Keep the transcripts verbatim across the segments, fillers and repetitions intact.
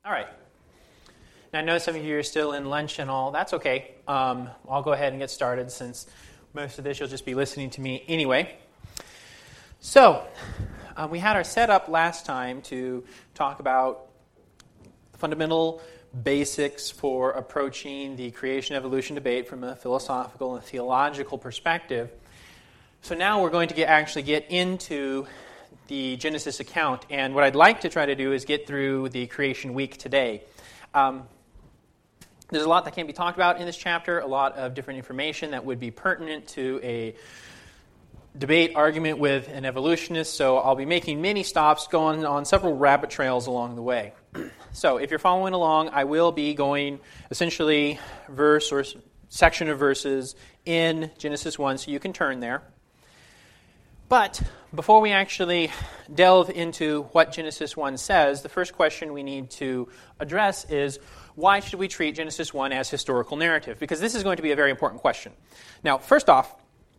All right. Now, I know some of you are still in lunch and all. That's okay. Um, I'll go ahead and get started since most of this you'll just be listening to me anyway. So, uh, we had our setup last time to talk about fundamental basics for approaching the creation-evolution debate from a philosophical and theological perspective. So now we're going to get, actually get into the Genesis account, and what I'd like to try to do is get through the creation week today. Um, there's a lot that can be talked about in this chapter, a lot of different information that would be pertinent to a debate, argument with an evolutionist, so I'll be making many stops, going on several rabbit trails along the way. So if you're following along, I will be going essentially verse or section of verses in Genesis one, so you can turn there. But before we actually delve into what Genesis one says, the first question we need to address is, why should we treat Genesis one as historical narrative? Because this is going to be a very important question. Now, first off,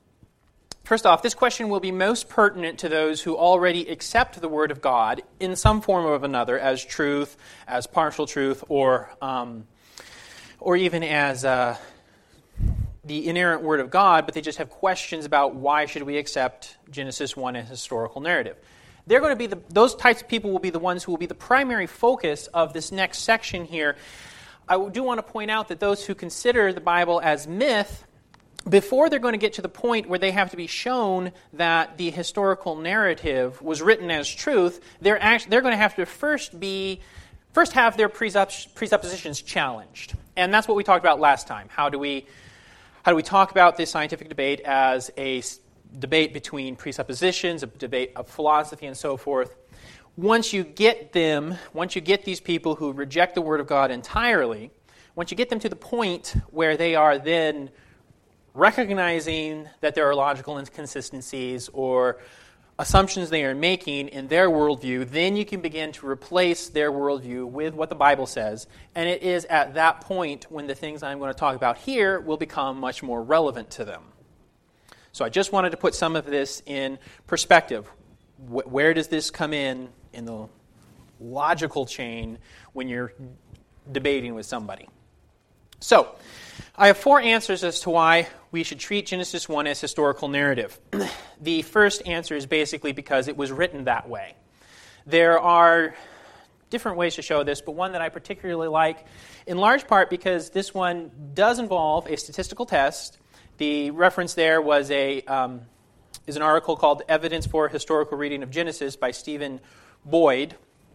first off, this question will be most pertinent to those who already accept the Word of God in some form or another as truth, as partial truth, or um, or even as uh, the inerrant Word of God, but they just have questions about why should we accept Genesis one as historical narrative. They're going to be the, those types of people will be the ones who will be the primary focus of this next section here. I do want to point out that those who consider the Bible as myth, before they're going to get to the point where they have to be shown that the historical narrative was written as truth, they're actually, they're going to have to first be first have their presupp- presuppositions challenged. And that's what we talked about last time. How do we how do we talk about this scientific debate as a s- debate between presuppositions, a debate of philosophy, and so forth? Once you get them, once you get these people who reject the Word of God entirely, once you get them to the point where they are then recognizing that there are logical inconsistencies or assumptions they are making in their worldview, then you can begin to replace their worldview with what the Bible says. And it is at that point when the things I'm going to talk about here will become much more relevant to them. So I just wanted to put some of this in perspective. Where does this come in in the logical chain when you're debating with somebody? So, I have four answers as to why we should treat Genesis one as historical narrative. The first answer is basically because it was written that way. There are different ways to show this, but one that I particularly like, in large part because this one does involve a statistical test. The reference there was a um, is an article called Evidence for Historical Reading of Genesis by Stephen Boyd.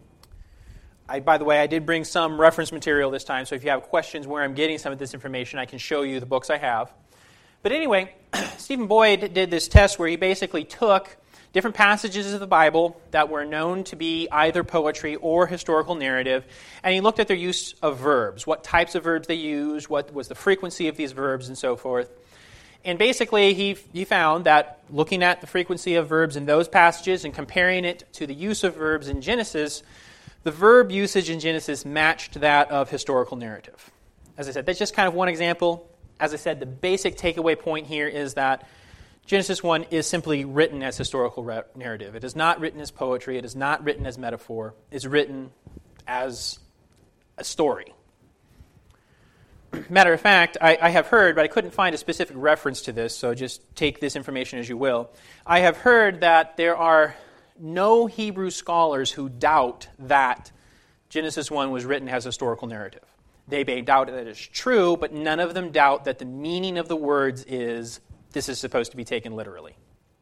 I, by the way, I did bring some reference material this time, so if you have questions where I'm getting some of this information, I can show you the books I have. But anyway, Stephen Boyd did this test where he basically took different passages of the Bible that were known to be either poetry or historical narrative, and he looked at their use of verbs, what types of verbs they used, what was the frequency of these verbs, and so forth. And basically, he he found that looking at the frequency of verbs in those passages and comparing it to the use of verbs in Genesis, the verb usage in Genesis matched that of historical narrative. As I said, that's just kind of one example. As I said, the basic takeaway point here is that Genesis one is simply written as historical re- narrative. It is not written as poetry. It is not written as metaphor. It's written as a story. Matter of fact, I, I have heard, but I couldn't find a specific reference to this, so just take this information as you will. I have heard that there are no Hebrew scholars who doubt that Genesis one was written as historical narrative. They may doubt that it's true, but none of them doubt that the meaning of the words is, this is supposed to be taken literally.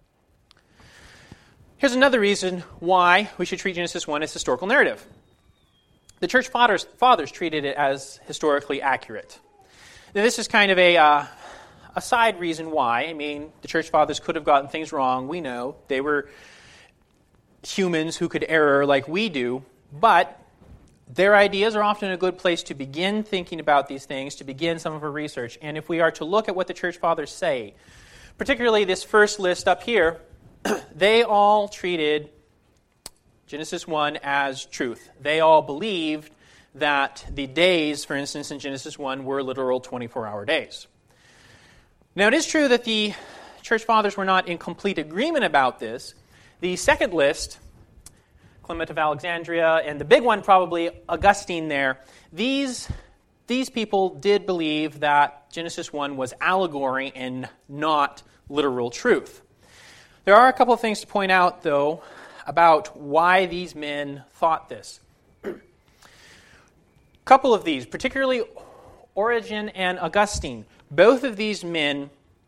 Here's another reason why we should treat Genesis one as historical narrative. The church fathers, fathers treated it as historically accurate. Now, this is kind of a, uh, a side reason why. I mean, the church fathers could have gotten things wrong. We know they were humans who could err like we do, but their ideas are often a good place to begin thinking about these things, to begin some of our research. And if we are to look at what the church fathers say, particularly this first list up here, they all treated Genesis one as truth. They all believed that the days, for instance, in Genesis one were literal twenty-four hour days. Now, it is true that the church fathers were not in complete agreement about this. The second list Clement of Alexandria, and the big one probably Augustine there. These, these people did believe that Genesis one was allegory and not literal truth. There are a couple of things to point out, though, about why these men thought this. A couple of these, particularly Origen and Augustine, both of these men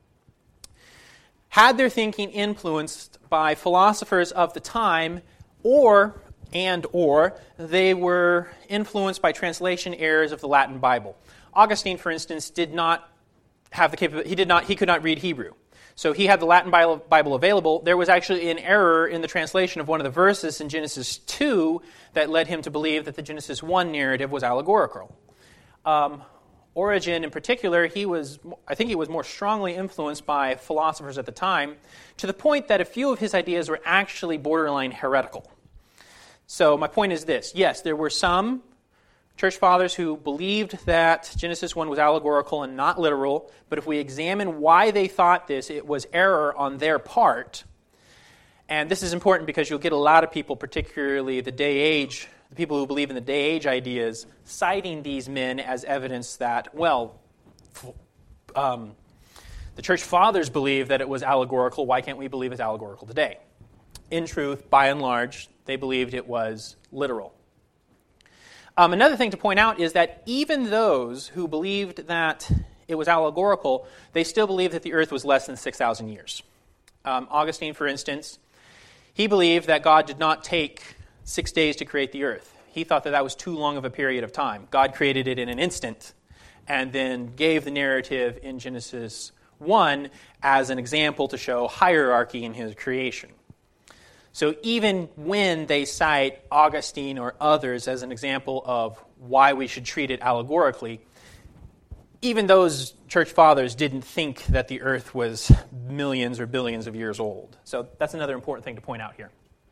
had their thinking influenced by philosophers of the time, or, and or, they were influenced by translation errors of the Latin Bible. Augustine, for instance, did not have the capability, he did not, he could not read Hebrew. So he had the Latin Bible available. There was actually an error in the translation of one of the verses in Genesis two that led him to believe that the Genesis one narrative was allegorical. Um, Origen, in particular, he was, I think he was more strongly influenced by philosophers at the time, to the point that a few of his ideas were actually borderline heretical. So my point is this. Yes, there were some church fathers who believed that Genesis one was allegorical and not literal, but if we examine why they thought this, it was error on their part. And this is important because you'll get a lot of people, particularly the day age, the people who believe in the day age ideas, citing these men as evidence that, well, um, the church fathers believe that it was allegorical. Why can't we believe it's allegorical today? In truth, by and large, they believed it was literal. Um, another thing to point out is that even those who believed that it was allegorical, they still believed that the earth was less than six thousand years. Um, Augustine, for instance, he believed that God did not take six days to create the earth. He thought that that was too long of a period of time. God created it in an instant and then gave the narrative in Genesis one as an example to show hierarchy in his creation. So even when they cite Augustine or others as an example of why we should treat it allegorically, even those church fathers didn't think that the earth was millions or billions of years old. So that's another important thing to point out here.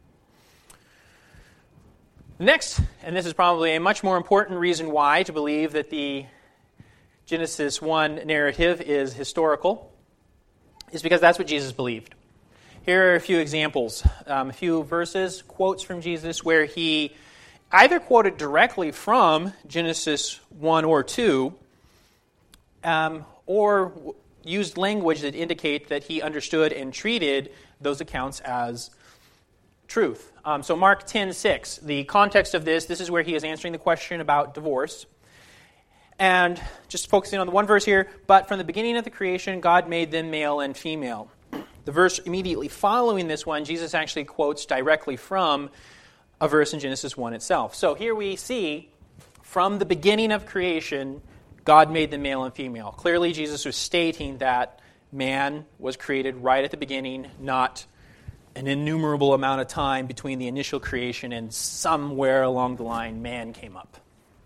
Next, and this is probably a much more important reason why to believe that the Genesis one narrative is historical, is because that's what Jesus believed. Here are a few examples, um, a few verses, quotes from Jesus where he either quoted directly from Genesis one or two, um, or w- used language that indicate that he understood and treated those accounts as truth. Um, so Mark ten six, the context of this, this is where he is answering the question about divorce. And just focusing on the one verse here, but from the beginning of the creation, God made them male and female. The verse immediately following this one, Jesus actually quotes directly from a verse in Genesis one itself. So here we see, from the beginning of creation, God made them male and female. Clearly, Jesus was stating that man was created right at the beginning, not an innumerable amount of time between the initial creation and somewhere along the line, man came up.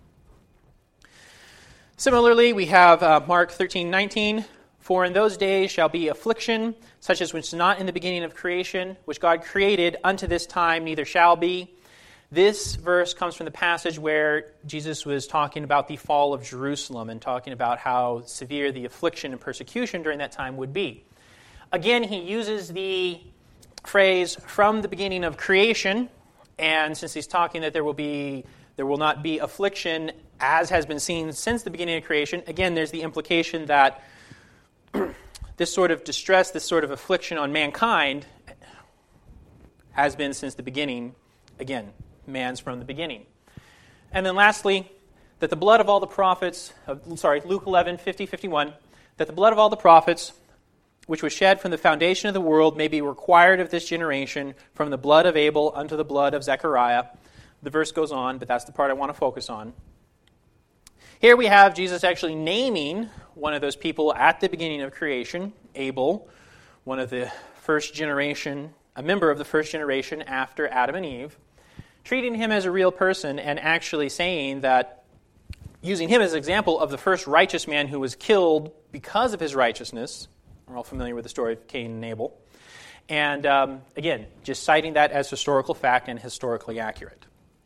Similarly, we have uh, Mark thirteen nineteen. For in those days shall be affliction, such as which is not in the beginning of creation, which God created unto this time, neither shall be. This verse comes from the passage where Jesus was talking about the fall of Jerusalem and talking about how severe the affliction and persecution during that time would be. Again, he uses the phrase from the beginning of creation, and since he's talking that there will be there will not be affliction as has been seen since the beginning of creation, again, there's the implication that this sort of distress, this sort of affliction on mankind has been since the beginning. Again, man's from the beginning. And then lastly, that the blood of all the prophets, uh, sorry, Luke eleven, fifty, fifty-one, that the blood of all the prophets, which was shed from the foundation of the world, may be required of this generation, from the blood of Abel unto the blood of Zechariah. The verse goes on, but that's the part I want to focus on. Here we have Jesus actually naming one of those people at the beginning of creation, Abel, one of the first generation, a member of the first generation after Adam and Eve, treating him as a real person and actually saying that, using him as an example of the first righteous man who was killed because of his righteousness. We're all familiar with the story of Cain and Abel. And um, again, just citing that as historical fact and historically accurate.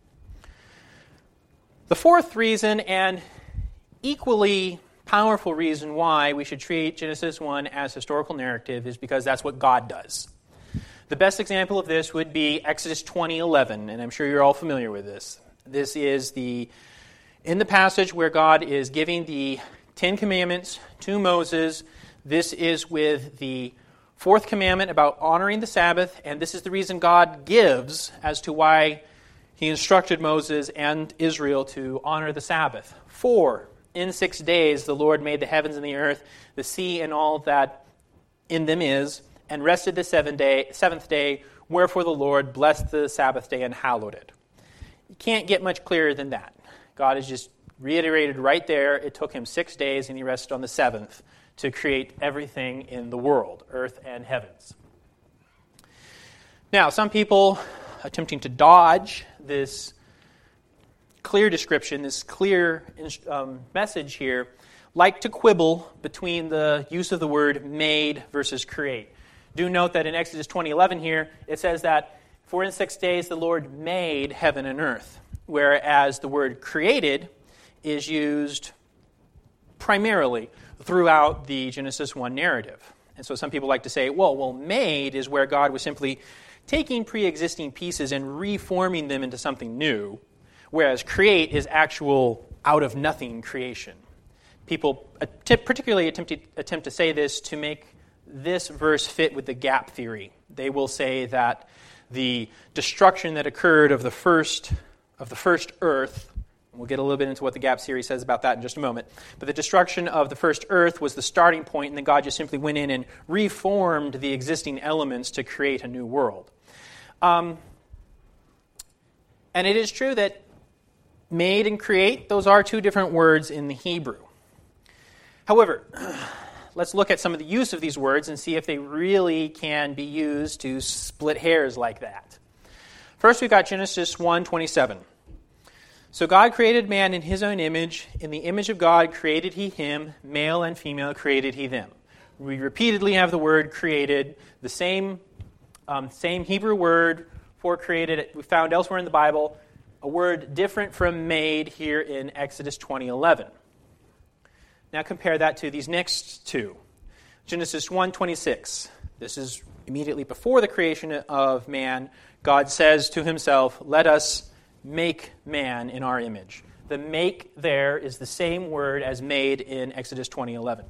The fourth reason, and equally powerful reason why we should treat Genesis one as historical narrative, is because that's what God does. The best example of this would be Exodus twenty eleven, and I'm sure you're all familiar with this. This is the in the passage where God is giving the Ten Commandments to Moses. This is with the fourth commandment about honoring the Sabbath, and this is the reason God gives as to why He instructed Moses and Israel to honor the Sabbath. For in six days the Lord made the heavens and the earth, the sea and all that in them is, and rested the seventh day, seventh day, wherefore the Lord blessed the Sabbath day and hallowed it. You can't get much clearer than that. God has just reiterated right there, it took Him six days and He rested on the seventh to create everything in the world, earth and heavens. Now, some people attempting to dodge this clear description, this clear um, message here, like to quibble between the use of the word made versus create. Do note that in Exodus twenty eleven here, it says that, for in six days the Lord made heaven and earth, whereas the word created is used primarily throughout the Genesis one narrative. And so some people like to say, well, well, made is where God was simply taking pre-existing pieces and reforming them into something new, whereas create is actual out-of-nothing creation. People att- particularly attempt to, attempt to say this to make this verse fit with the gap theory. They will say that the destruction that occurred of the first of the first earth, we'll get a little bit into what the gap theory says about that in just a moment, but the destruction of the first earth was the starting point, and then God just simply went in and reformed the existing elements to create a new world. Um, and it is true that made and create, those are two different words in the Hebrew. However, let's look at some of the use of these words and see if they really can be used to split hairs like that. First, we've got Genesis one twenty-seven. So God created man in His own image. In the image of God created He him. Male and female created He them. We repeatedly have the word created, the same, um, same Hebrew word for created we found elsewhere in the Bible, a word different from made here in Exodus twenty eleven. Now compare that to these next two. Genesis one twenty-six. This is immediately before the creation of man. God says to Himself, let us make man in our image. The make there is the same word as made in Exodus twenty eleven.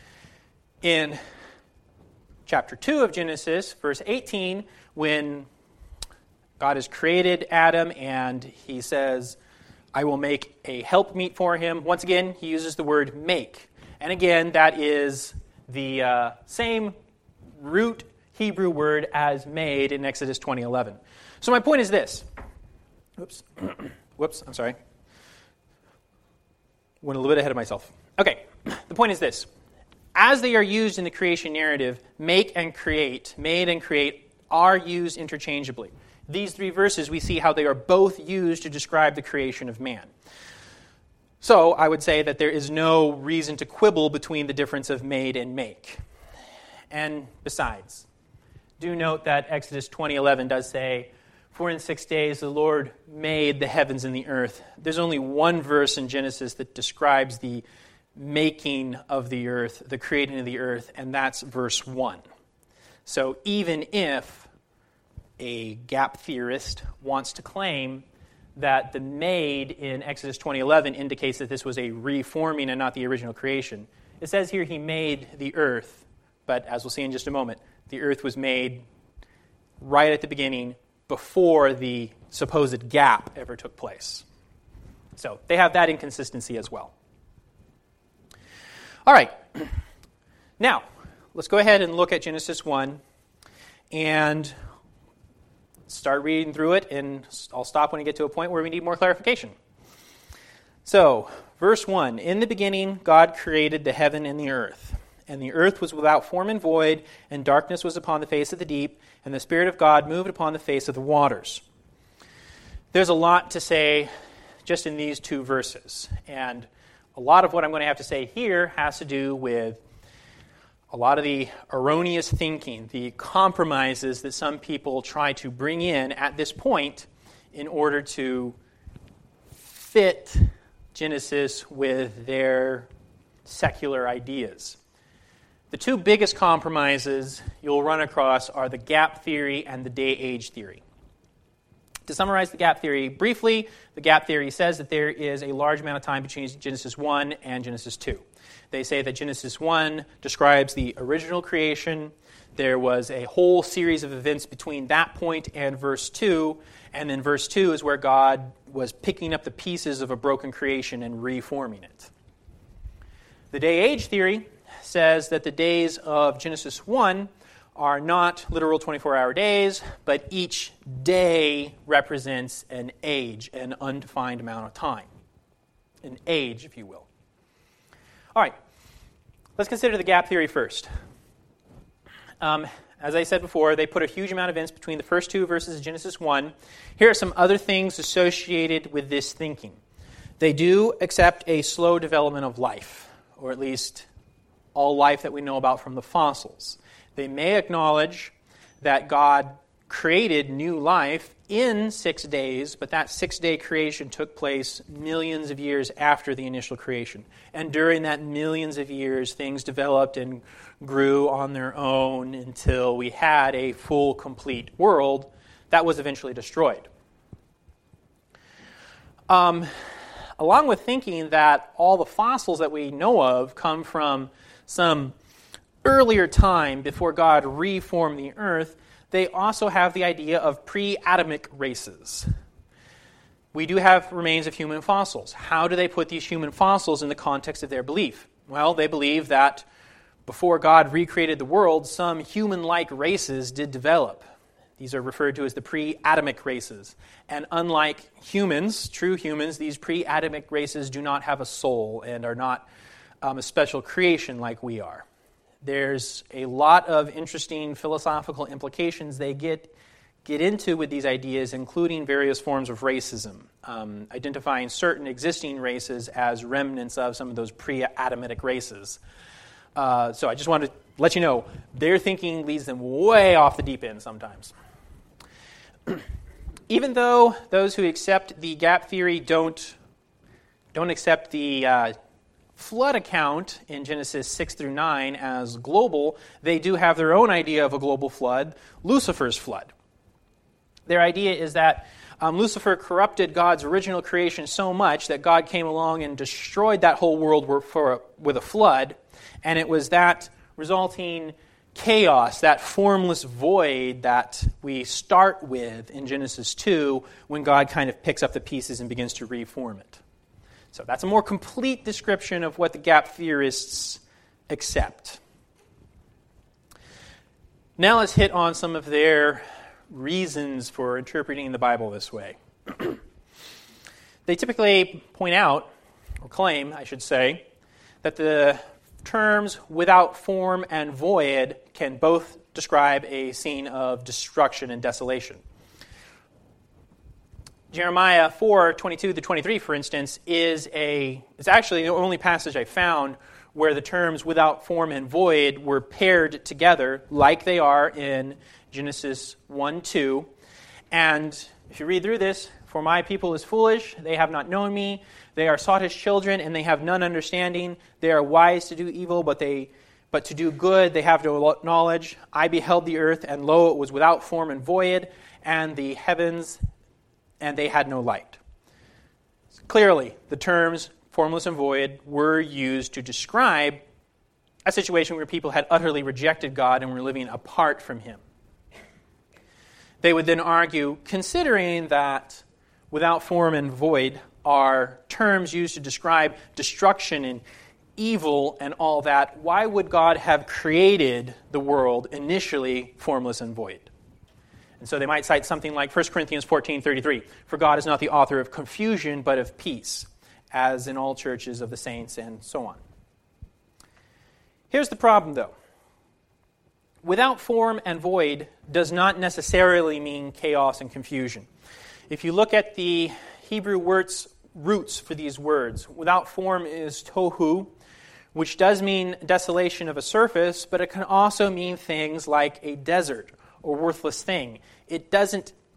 In chapter two of Genesis, verse eighteen, when God has created Adam and He says, I will make a helpmeet for him. Once again, He uses the word make. And again, that is the uh, same root Hebrew word as made in Exodus twenty eleven. So my point is this. Oops. Whoops, I'm sorry. Went a little bit ahead of myself. Okay, the point is this. As they are used in the creation narrative, make and create, made and create, are used interchangeably. These three verses, we see how they are both used to describe the creation of man. So I would say that there is no reason to quibble between the difference of made and make. And besides, do note that Exodus twenty eleven does say, for in six days the Lord made the heavens and the earth. There's only one verse in Genesis that describes the making of the earth, the creating of the earth, and that's verse one. So even if a gap theorist wants to claim that the made in Exodus twenty eleven indicates that this was a reforming and not the original creation, it says here He made the earth, but as we'll see in just a moment, the earth was made right at the beginning before the supposed gap ever took place. So they have that inconsistency as well. All right. Now, let's go ahead and look at Genesis one and start reading through it, and I'll stop when we get to a point where we need more clarification. So, verse one, in the beginning God created the heaven and the earth. And the earth was without form and void, and darkness was upon the face of the deep, and the Spirit of God moved upon the face of the waters. There's a lot to say just in these two verses. And a lot of what I'm going to have to say here has to do with a lot of the erroneous thinking, the compromises that some people try to bring in at this point in order to fit Genesis with their secular ideas. The two biggest compromises you'll run across are the gap theory and the day-age theory. To summarize the gap theory briefly, the gap theory says that there is a large amount of time between Genesis one and Genesis two. They say that Genesis one describes the original creation. There was a whole series of events between that point and verse two, and then verse two is where God was picking up the pieces of a broken creation and reforming it. The day-age theory says that the days of Genesis one are not literal twenty-four hour days, but each day represents an age, an undefined amount of time. An age, if you will. All right, let's consider the gap theory first. Um, as I said before, they put a huge amount of events between the first two verses of Genesis one. Here are some other things associated with this thinking. They do accept a slow development of life, or at least all life that we know about from the fossils. They may acknowledge that God created new life in six days, but that six-day creation took place millions of years after the initial creation. And during that millions of years, things developed and grew on their own until we had a full, complete world that was eventually destroyed. Um, along with thinking that all the fossils that we know of come from some earlier time before God reformed the earth, they also have the idea of pre-Adamic races. We do have remains of human fossils. How do they put these human fossils in the context of their belief? Well, they believe that before God recreated the world, some human-like races did develop. These are referred to as the pre-Adamic races. And unlike humans, true humans, these pre-Adamic races do not have a soul and are not um, a special creation like we are. There's a lot of interesting philosophical implications they get get into with these ideas, including various forms of racism, um, identifying certain existing races as remnants of some of those pre-Adamitic races. Uh, so I just wanted to let you know, their thinking leads them way off the deep end sometimes. Even though those who accept the gap theory don't, don't accept the uh, flood account in Genesis six through nine as global, they do have their own idea of a global flood, Lucifer's flood. Their idea is that um, Lucifer corrupted God's original creation so much that God came along and destroyed that whole world for, with a flood, and it was that resulting chaos, that formless void that we start with in Genesis two when God kind of picks up the pieces and begins to reform it. So that's a more complete description of what the gap theorists accept. Now let's hit on some of their reasons for interpreting the Bible this way. They typically point out, or claim, I should say, that the terms without form and void can both describe a scene of destruction and desolation. Jeremiah four, twenty-two to twenty-three, for instance, is a, it's actually the only passage I found where the terms without form and void were paired together like they are in Genesis one, two. And if you read through this, for my people is foolish, they have not known me, they are sottish children, and they have none understanding. They are wise to do evil, but they but to do good they have no knowledge. I beheld the earth, and lo, it was without form and void, and the heavens, and they had no light. Clearly, the terms formless and void were used to describe a situation where people had utterly rejected God and were living apart from Him. They would then argue, considering that without form and void are terms used to describe destruction and evil and all that, why would God have created the world initially formless and void? And so they might cite something like First Corinthians fourteen thirty-three, for God is not the author of confusion, but of peace, as in all churches of the saints, and so on. Here's the problem, though. Without form and void does not necessarily mean chaos and confusion. If you look at the Hebrew words, roots for these words, without form is tohu, which does mean desolation of a surface, but it can also mean things like a desert or worthless thing. It doesn't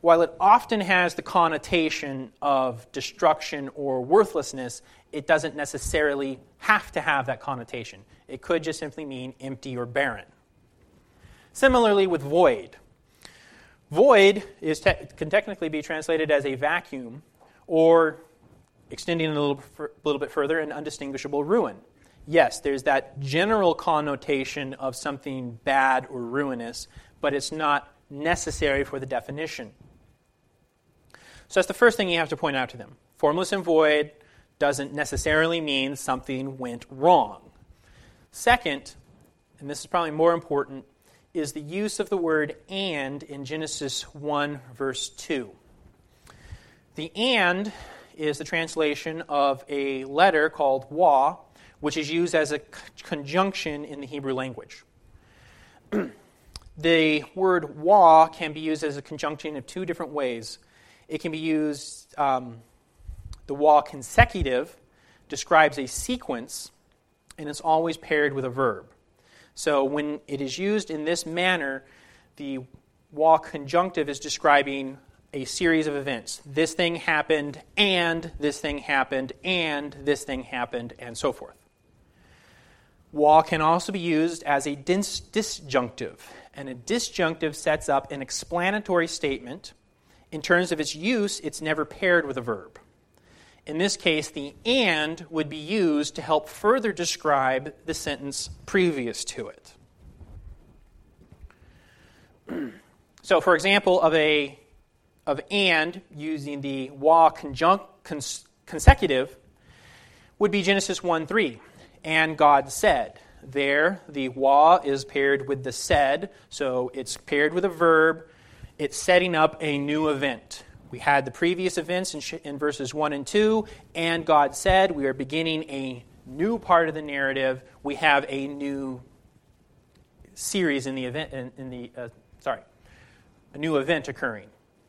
while it often has the connotation of destruction or worthlessness, it doesn't necessarily have to have that connotation. It could just simply mean empty or barren. Similarly with void. Void is te- can technically be translated as a vacuum, or extending it a little, a little bit further, an undistinguishable ruin. Yes, there's that general connotation of something bad or ruinous, but it's not necessary for the definition. So that's the first thing you have to point out to them. Formless and void doesn't necessarily mean something went wrong. Second, and this is probably more important, is the use of the word and in Genesis one, verse two. The and is the translation of a letter called wa, which is used as a conjunction in the Hebrew language. The word wa can be used as a conjunction in two different ways. It can be used, um, the wa consecutive describes a sequence, and it's always paired with a verb. So when it is used in this manner, the wa conjunctive is describing a series of events. This thing happened, and this thing happened, and this thing happened, and so forth. Wa can also be used as a dis- disjunctive, and a disjunctive sets up an explanatory statement. In terms of its use, it's never paired with a verb. In this case, the and would be used to help further describe the sentence previous to it. So, for example, of a of and using the wa conjunct cons, consecutive would be Genesis one three. And God said. There, the wa is paired with the said, so it's paired with a verb. It's setting up a new event. We had the previous events in, sh- in verses one and two, and God said we are beginning a new part of the narrative. We have a new series in the event. In, in the uh, sorry, a new event occurring.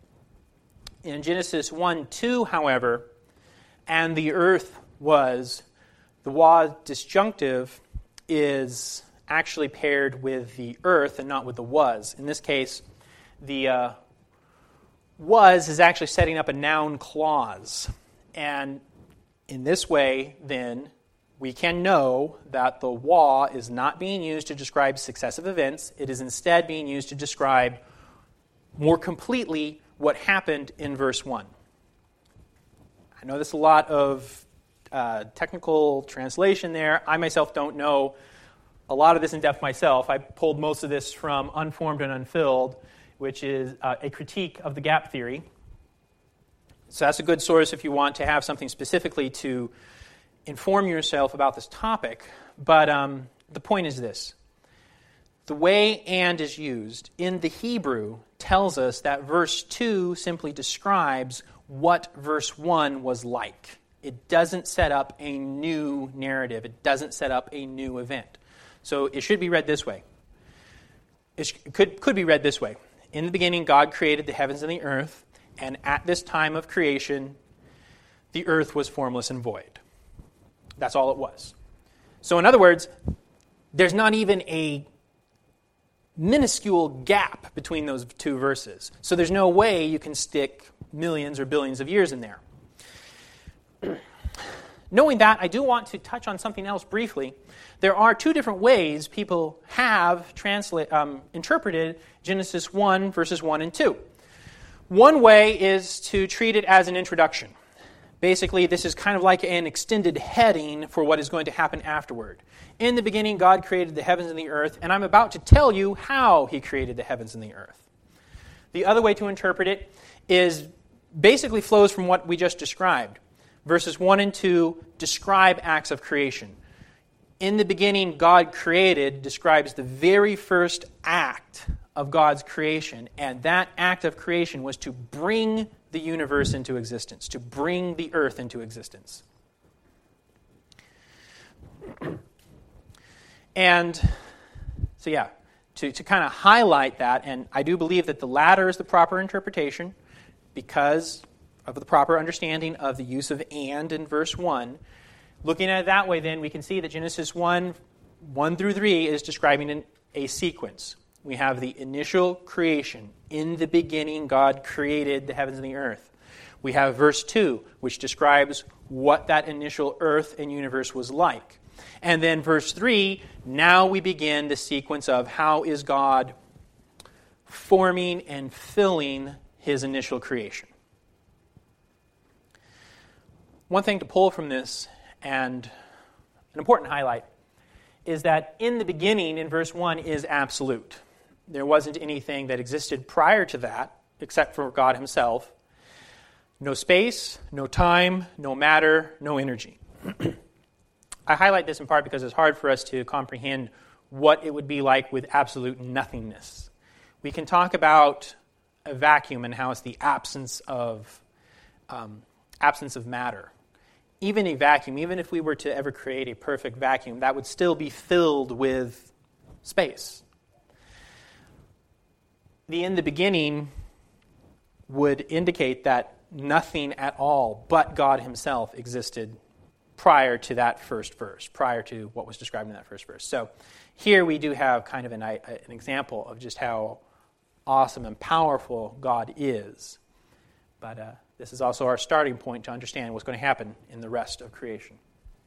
In Genesis one two, however, and the earth was, the wa disjunctive is actually paired with the earth and not with the was. In this case, the uh, was is actually setting up a noun clause. And in this way, then, we can know that the wa is not being used to describe successive events. It is instead being used to describe more completely what happened in verse one. I know there's a lot of uh, technical translation there. I myself don't know a lot of this in depth myself. I pulled most of this from Unformed and Unfilled, which is uh, a critique of the gap theory. So that's a good source if you want to have something specifically to inform yourself about this topic. But um, the point is this. The way and is used in the Hebrew tells us that verse two simply describes what verse one was like. It doesn't set up a new narrative. It doesn't set up a new event. So it should be read this way. It could, could be read this way. In the beginning, God created the heavens and the earth, and at this time of creation, the earth was formless and void. That's all it was. So in other words, there's not even a minuscule gap between those two verses. So there's no way you can stick millions or billions of years in there. Knowing that, I do want to touch on something else briefly. There are two different ways people have translate, um, interpreted Genesis one, verses one and two. One way is to treat it as an introduction. Basically, this is kind of like an extended heading for what is going to happen afterward. In the beginning, God created the heavens and the earth, and I'm about to tell you how He created the heavens and the earth. The other way to interpret it is basically flows from what we just described. Verses one and two describe acts of creation. In the beginning, God created describes the very first act of God's creation, and that act of creation was to bring the universe into existence, to bring the earth into existence. And so yeah, to, to kind of highlight that, and I do believe that the latter is the proper interpretation because of the proper understanding of the use of and in verse one. Looking at it that way, then, we can see that Genesis one, one through three is describing an, a sequence. We have the initial creation. in the beginning God created the heavens and the earth. We have verse two, which describes what that initial earth and universe was like. And then verse three, now we begin the sequence of how is God forming and filling his initial creation. One thing to pull from this, and an important highlight, is that in the beginning, in verse one, is absolute. There wasn't anything that existed prior to that, except for God himself. No space, no time, no matter, no energy. I highlight this in part because it's hard for us to comprehend what it would be like with absolute nothingness. We can talk about a vacuum and how it's the absence of um, absence of matter. Even a vacuum, even if we were to ever create a perfect vacuum, that would still be filled with space. The in the beginning would indicate that nothing at all but God himself existed prior to that first verse, prior to what was described in that first verse. So here we do have kind of an, an example of just how awesome and powerful God is. But uh, this is also our starting point to understand what's going to happen in the rest of creation.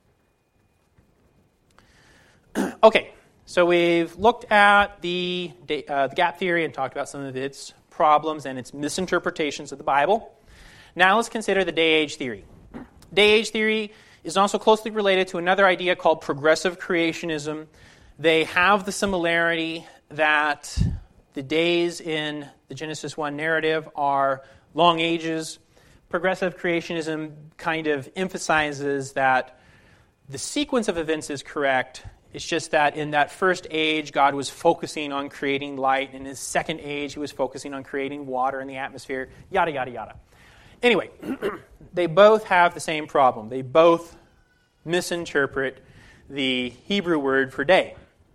Okay, so we've looked at the, uh, the gap theory and talked about some of its problems and its misinterpretations of the Bible. Now let's consider the day-age theory. Day-age theory is also closely related to another idea called progressive creationism. They have the similarity that the days in the Genesis one narrative are long ages. Progressive creationism kind of emphasizes that the sequence of events is correct. It's just that in that first age, God was focusing on creating light. In his second age, he was focusing on creating water in the atmosphere, yada, yada, yada. Anyway, they both have the same problem. They both misinterpret the Hebrew word for day.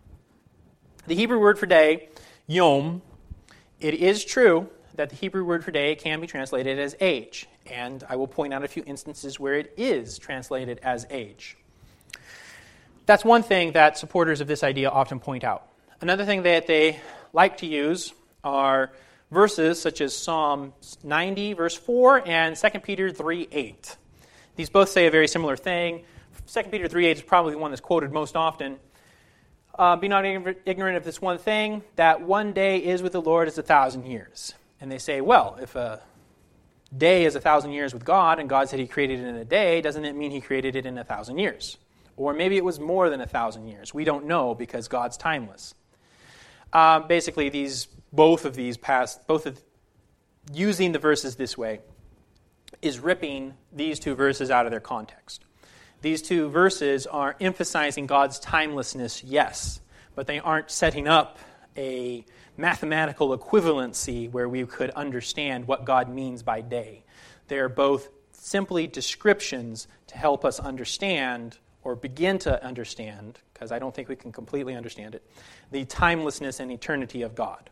The Hebrew word for day, yom, it is true that the Hebrew word for day can be translated as age. And I will point out a few instances where it is translated as age. That's one thing that supporters of this idea often point out. Another thing that they like to use are verses such as Psalm ninety, verse four, and Second Peter three eight. These both say a very similar thing. Second Peter three eight is probably the one that's quoted most often. Uh, Be not ignorant of this one thing, that one day is with the Lord as a thousand years. And they say, well, if a day is a thousand years with God, and God said he created it in a day, doesn't it mean he created it in a thousand years? Or maybe it was more than a thousand years. We don't know because God's timeless. Uh, basically, these both of these past, both of using the verses this way is ripping these two verses out of their context. These two verses are emphasizing God's timelessness, yes, but they aren't setting up a mathematical equivalency where we could understand what God means by day. They are both simply descriptions to help us understand or begin to understand, because I don't think we can completely understand it, the timelessness and eternity of God.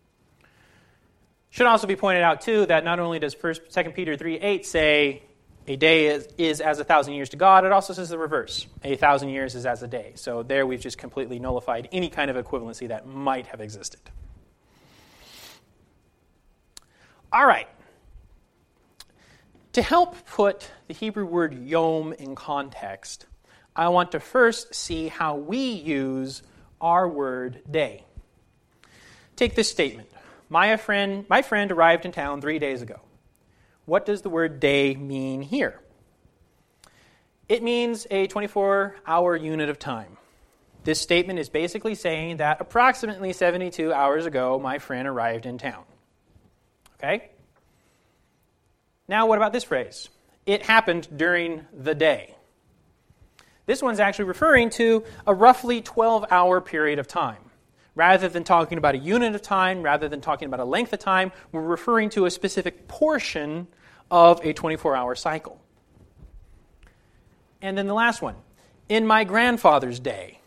Should also be pointed out, too, that not only does Second Peter three eight say a day is, is as a thousand years to God, it also says the reverse. A thousand years is as a day. So there we've just completely nullified any kind of equivalency that might have existed. All right. To help put the Hebrew word yom in context, I want to first see how we use our word day. Take this statement. My friend, my friend arrived in town three days ago. What does the word day mean here? It means a twenty-four hour unit of time. This statement is basically saying that approximately seventy-two hours ago, my friend arrived in town. Okay? Now, what about this phrase? It happened during the day. This one's actually referring to a roughly twelve hour period of time. Rather than talking about a unit of time, rather than talking about a length of time, we're referring to a specific portion of a twenty-four hour cycle. And then the last one, in my grandfather's day.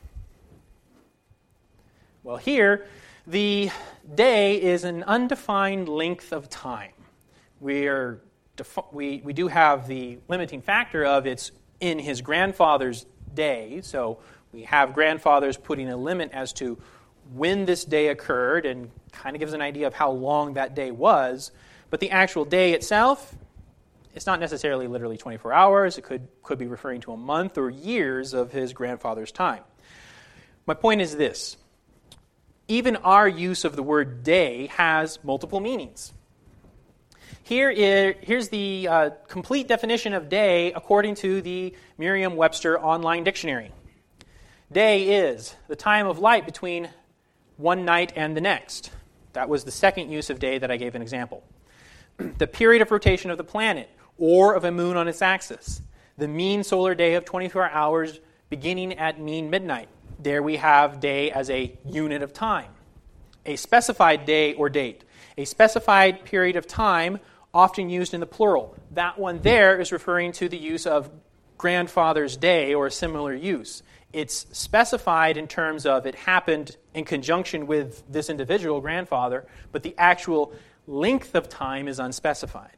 Well, here, the day is an undefined length of time. We are defi- we, we do have the limiting factor of it's in his grandfather's day, so we have grandfathers putting a limit as to when this day occurred and kind of gives an idea of how long that day was, but the actual day itself, it's not necessarily literally twenty-four hours. It could, could be referring to a month or years of his grandfather's time. My point is this. Even our use of the word day has multiple meanings. Here is, here's the uh, complete definition of day according to the Merriam-Webster Online Dictionary. Day is the time of light between one night and the next. That was the second use of day that I gave an example. The period of rotation of the planet or of a moon on its axis. The mean solar day of twenty-four hours beginning at mean midnight. There we have day as a unit of time. A specified day or date. A specified period of time, often used in the plural. That one there is referring to the use of grandfather's day or a similar use. It's specified in terms of it happened in conjunction with this individual grandfather, but the actual length of time is unspecified.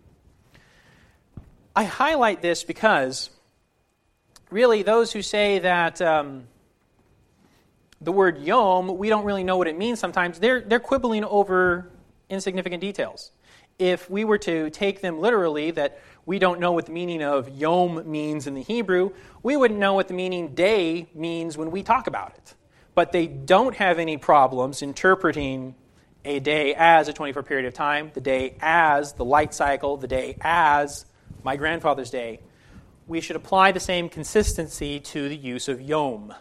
I highlight this because really those who say that um, the word yom, we don't really know what it means sometimes, they're, they're quibbling over insignificant details. If we were to take them literally, that we don't know what the meaning of yom means in the Hebrew, we wouldn't know what the meaning day means when we talk about it. But they don't have any problems interpreting a day as a twenty-four period of time, the day as the light cycle, the day as my grandfather's day. We should apply the same consistency to the use of yom.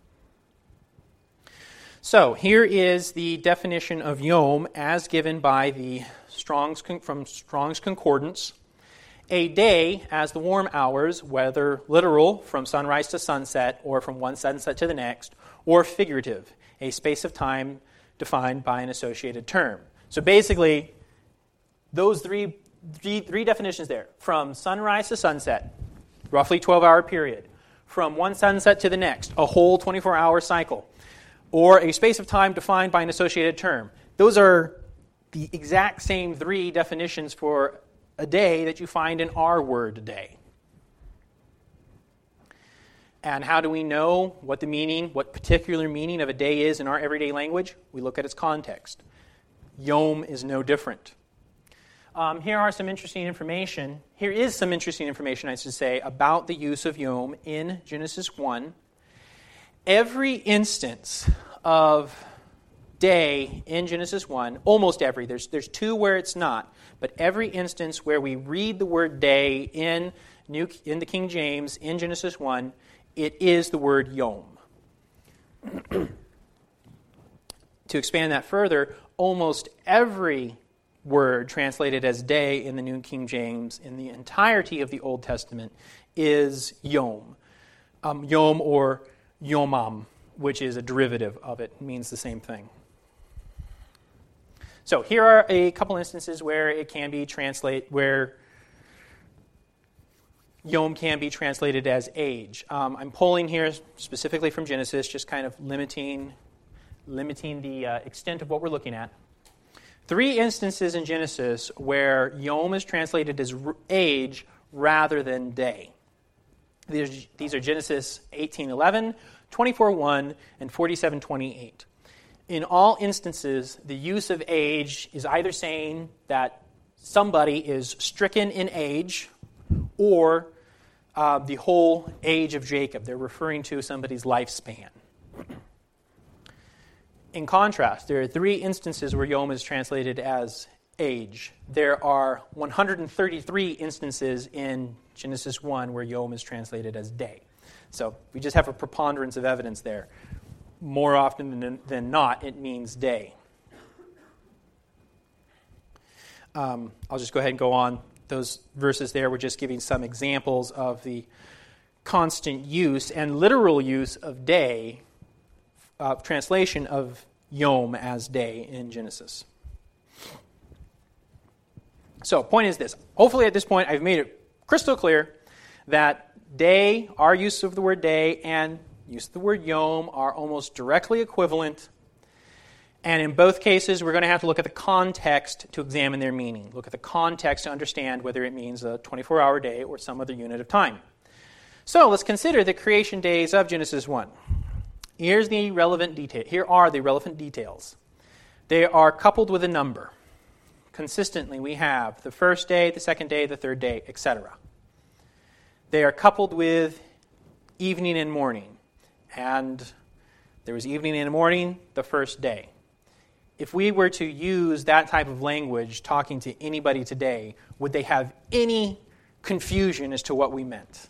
So here is the definition of yom as given by the Strong's from Strong's Concordance. A day as the warm hours, whether literal from sunrise to sunset or from one sunset to the next, or figurative, a space of time defined by an associated term. So basically, those three, three, three definitions there, from sunrise to sunset, roughly twelve-hour period, from one sunset to the next, a whole twenty-four hour cycle, or a space of time defined by an associated term. Those are the exact same three definitions for a day that you find in our word day. And how do we know what the meaning, what particular meaning of a day is in our everyday language? We look at its context. Yom is no different. Um, here are some interesting information. Here is some interesting information, I should say, about the use of yom in Genesis one. Every instance of day in Genesis one, almost every, there's, there's two where it's not, but every instance where we read the word day in, New, in the King James in Genesis one, it is the word yom. To expand that further, almost every word translated as day in the New King James in the entirety of the Old Testament is yom. Um, yom or yomam, which is a derivative of it, means the same thing. So here are a couple instances where it can be translate where yom can be translated as age. Um, I'm pulling here specifically from Genesis, just kind of limiting, limiting the uh, extent of what we're looking at. Three instances in Genesis where yom is translated as age rather than day. These, these are Genesis eighteen eleven, twenty-four one, and forty-seven twenty-eight. In all instances, the use of age is either saying that somebody is stricken in age or uh, the whole age of Jacob. They're referring to somebody's lifespan. In contrast, there are three instances where yom is translated as age. There are one hundred thirty-three instances in Genesis one where yom is translated as day. So we just have a preponderance of evidence there. More often than, than not, it means day. Um, I'll just go ahead and go on. Those verses there were just giving some examples of the constant use and literal use of day, uh, translation of yom as day in Genesis. So, point is this. Hopefully at this point I've made it crystal clear that day, our use of the word day, and use of the word yom are almost directly equivalent. And in both cases, we're going to have to look at the context to examine their meaning. Look at the context to understand whether it means a twenty-four hour day or some other unit of time. So let's consider the creation days of Genesis one. Here's the relevant detail. Here are the relevant details. They are coupled with a number. Consistently, we have the first day, the second day, the third day, et cetera. They are coupled with evening and morning. And there was evening and morning the first day. If we were to use that type of language talking to anybody today, would they have any confusion as to what we meant?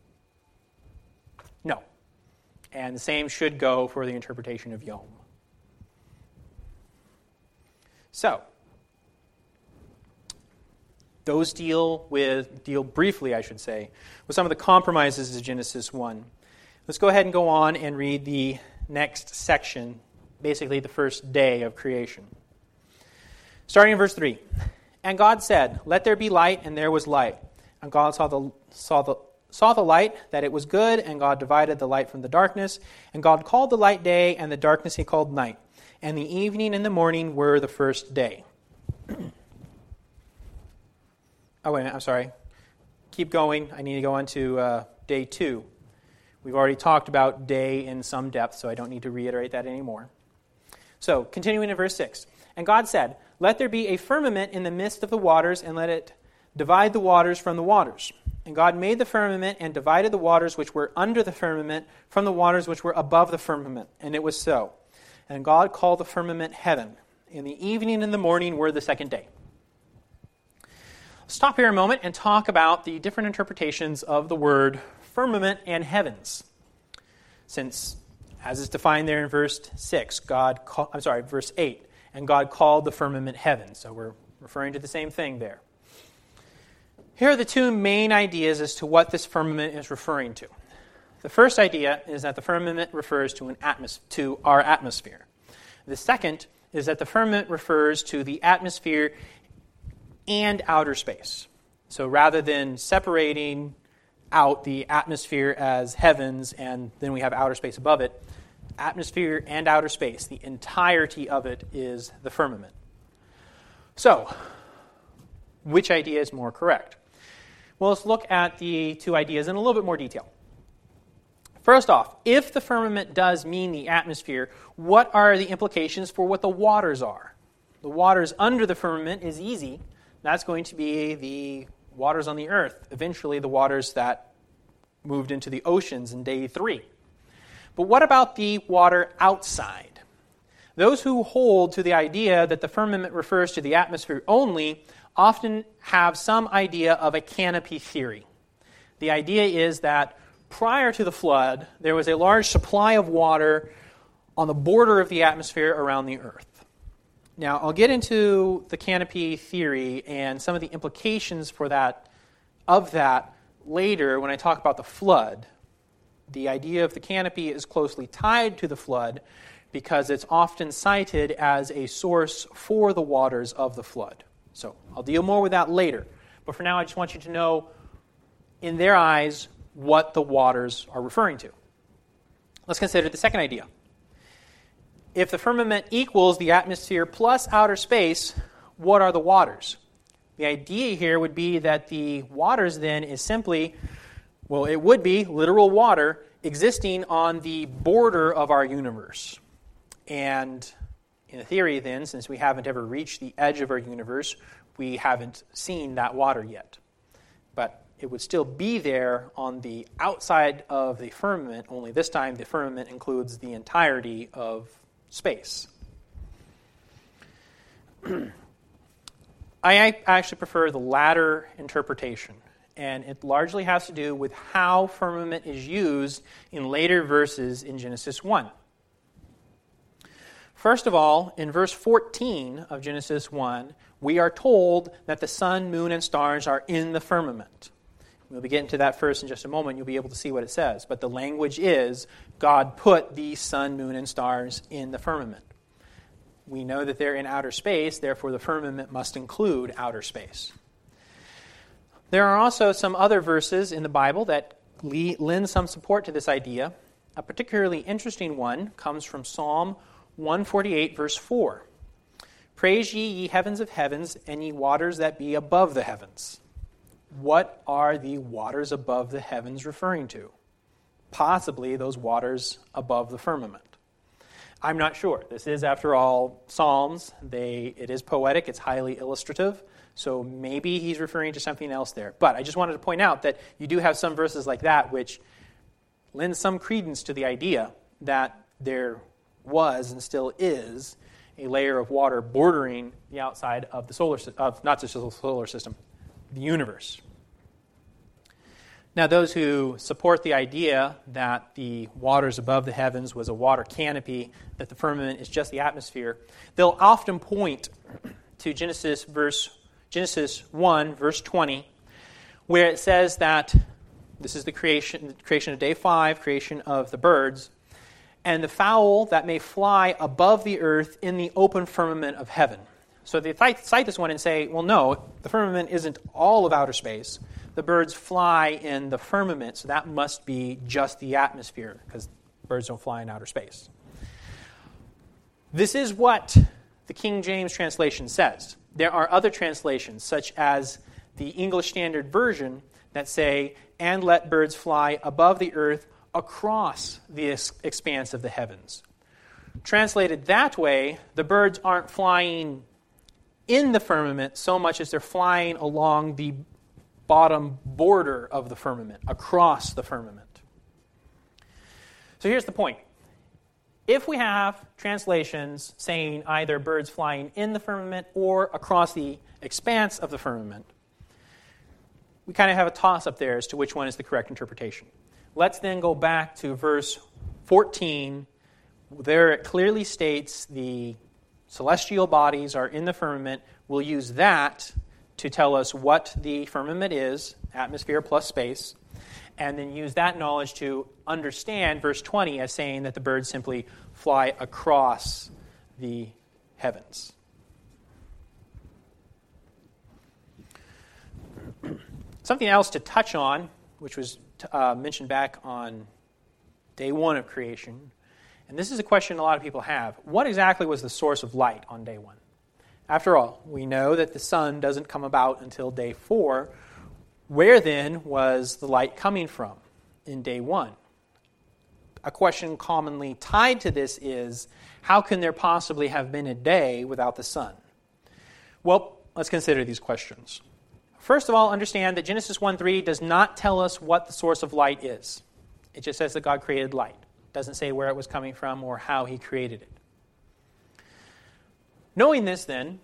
No. And the same should go for the interpretation of Yom. So, those deal with, deal briefly, I should say, with some of the compromises of Genesis one. Let's go ahead and go on and read the next section, basically the first day of creation. Starting in verse three. And God said, "Let there be light," and there was light. And God saw the saw the saw the light, that it was good, and God divided the light from the darkness. And God called the light day, and the darkness he called night. And the evening and the morning were the first day. Oh, wait a minute, I'm sorry. Keep going. I need to go on to uh, day two. We've already talked about day in some depth, so I don't need to reiterate that anymore. So, continuing in verse six. And God said, "Let there be a firmament in the midst of the waters, and let it divide the waters from the waters." And God made the firmament and divided the waters which were under the firmament from the waters which were above the firmament. And it was so. And God called the firmament heaven. And the evening and the morning were the second day. Stop here a moment and talk about the different interpretations of the word firmament and heavens. Since, as is defined there in verse six, God, call, I'm sorry, verse eight, and God called the firmament heaven. So we're referring to the same thing there. Here are the two main ideas as to what this firmament is referring to. The first idea is that the firmament refers to an atmos- to our atmosphere. The second is that the firmament refers to the atmosphere and outer space. So rather than separating out the atmosphere as heavens and then we have outer space above it, atmosphere and outer space, the entirety of it is the firmament. So, which idea is more correct? Well, let's look at the two ideas in a little bit more detail. First off, if the firmament does mean the atmosphere, what are the implications for what the waters are? The waters under the firmament is easy. That's going to be the waters on the earth, eventually the waters that moved into the oceans in day three. But what about the water outside? Those who hold to the idea that the firmament refers to the atmosphere only often have some idea of a canopy theory. The idea is that prior to the flood, there was a large supply of water on the border of the atmosphere around the earth. Now, I'll get into the canopy theory and some of the implications for that of that later when I talk about the flood. The idea of the canopy is closely tied to the flood because it's often cited as a source for the waters of the flood. So I'll deal more with that later. But for now, I just want you to know, in their eyes, what the waters are referring to. Let's consider the second idea. If the firmament equals the atmosphere plus outer space, what are the waters? The idea here would be that the waters then is simply, well, it would be literal water existing on the border of our universe. And in theory then, since we haven't ever reached the edge of our universe, we haven't seen that water yet. But it would still be there on the outside of the firmament, only this time the firmament includes the entirety of space. I actually prefer the latter interpretation, and it largely has to do with how firmament is used in later verses in Genesis one. First of all, in verse fourteen of Genesis one, we are told that the sun, moon, and stars are in the firmament. We'll be getting to that first in just a moment. You'll be able to see what it says. But the language is, God put the sun, moon, and stars in the firmament. We know that they're in outer space, therefore the firmament must include outer space. There are also some other verses in the Bible that lend some support to this idea. A particularly interesting one comes from Psalm one forty-eight, verse four. Praise ye, ye heavens of heavens, and ye waters that be above the heavens. What are the waters above the heavens referring to? Possibly those waters above the firmament. I'm not sure. This is, after all, Psalms. They, it is poetic. It's highly illustrative. So maybe he's referring to something else there. But I just wanted to point out that you do have some verses like that which lend some credence to the idea that there was and still is a layer of water bordering the outside of the solar system, of not just the solar system, the universe. Now, those who support the idea that the waters above the heavens was a water canopy, that the firmament is just the atmosphere, they'll often point to Genesis verse Genesis one, verse twenty, where it says that this is the creation, creation of day five, creation of the birds, and the fowl that may fly above the earth in the open firmament of heaven. So they cite this one and say, well, no, the firmament isn't all of outer space. The birds fly in the firmament, so that must be just the atmosphere, because birds don't fly in outer space. This is what the King James translation says. There are other translations, such as the English Standard Version, that say, and let birds fly above the earth across the expanse of the heavens. Translated that way, the birds aren't flying in the firmament so much as they're flying along the bottom border of the firmament, across the firmament. So here's the point. If we have translations saying either birds flying in the firmament or across the expanse of the firmament, we kind of have a toss-up there as to which one is the correct interpretation. Let's then go back to verse fourteen. There it clearly states the celestial bodies are in the firmament. We'll use that to tell us what the firmament is, atmosphere plus space, and then use that knowledge to understand verse twenty as saying that the birds simply fly across the heavens. Something else to touch on, which was uh, mentioned back on day one of creation, and this is a question a lot of people have. What exactly was the source of light on day one? After all, we know that the sun doesn't come about until day four. Where then was the light coming from in day one? A question commonly tied to this is, how can there possibly have been a day without the sun? Well, let's consider these questions. First of all, understand that Genesis one three does not tell us what the source of light is. It just says that God created light. It doesn't say where it was coming from or how he created it. Knowing this, then,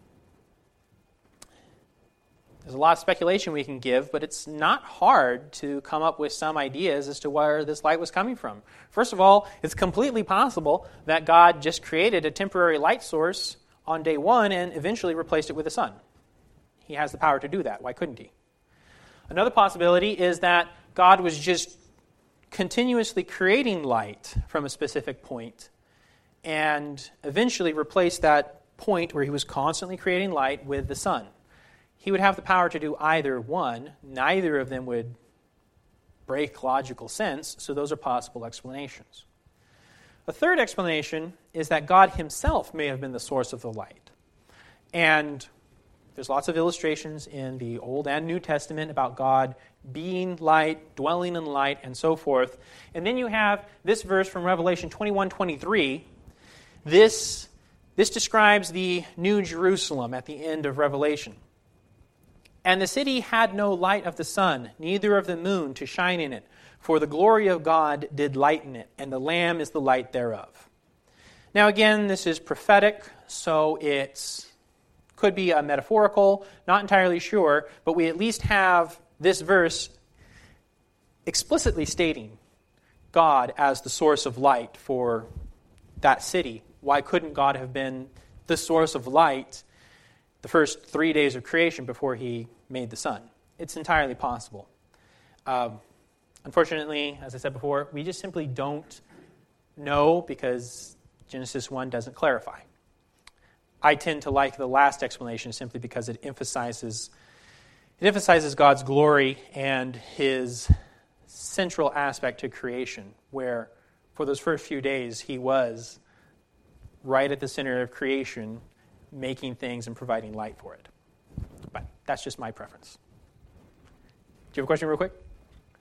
there's a lot of speculation we can give, but it's not hard to come up with some ideas as to where this light was coming from. First of all, it's completely possible that God just created a temporary light source on day one and eventually replaced it with the sun. He has the power to do that. Why couldn't he? Another possibility is that God was just continuously creating light from a specific point and eventually replaced that point where he was constantly creating light with the sun. He would have the power to do either one. Neither of them would break logical sense, so those are possible explanations. A third explanation is that God himself may have been the source of the light. And there's lots of illustrations in the Old and New Testament about God being light, dwelling in light, and so forth. And then you have this verse from Revelation twenty-one twenty-three. This, this describes the New Jerusalem at the end of Revelation. And the city had no light of the sun, neither of the moon to shine in it, for the glory of God did lighten it, and the Lamb is the light thereof. Now again, this is prophetic, so it's could be a metaphorical, not entirely sure, but we at least have this verse explicitly stating God as the source of light for that city. Why couldn't God have been the source of light the first three days of creation before he made the sun? It's entirely possible. Um, unfortunately, as I said before, we just simply don't know because Genesis one doesn't clarify. I tend to like the last explanation simply because it emphasizes it emphasizes God's glory and his central aspect to creation, where for those first few days he was right at the center of creation, making things and providing light for it. But that's just my preference. Do you have a question real quick?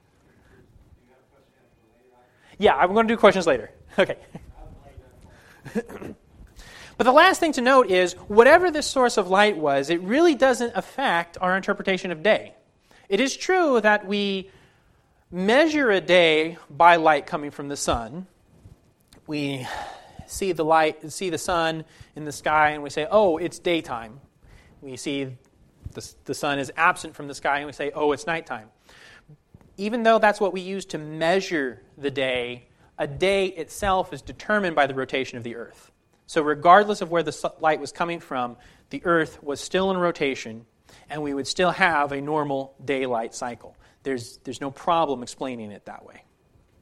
Yeah, I'm going to do questions later. Okay. But the last thing to note is, whatever this source of light was, it really doesn't affect our interpretation of day. It is true that we measure a day by light coming from the sun. We see the light, see the sun in the sky, and we say, oh, it's daytime. We see the, the sun is absent from the sky, and we say, oh, it's nighttime. Even though that's what we use to measure the day, a day itself is determined by the rotation of the earth. So regardless of where the light was coming from, the earth was still in rotation, and we would still have a normal daylight cycle. There's, there's no problem explaining it that way.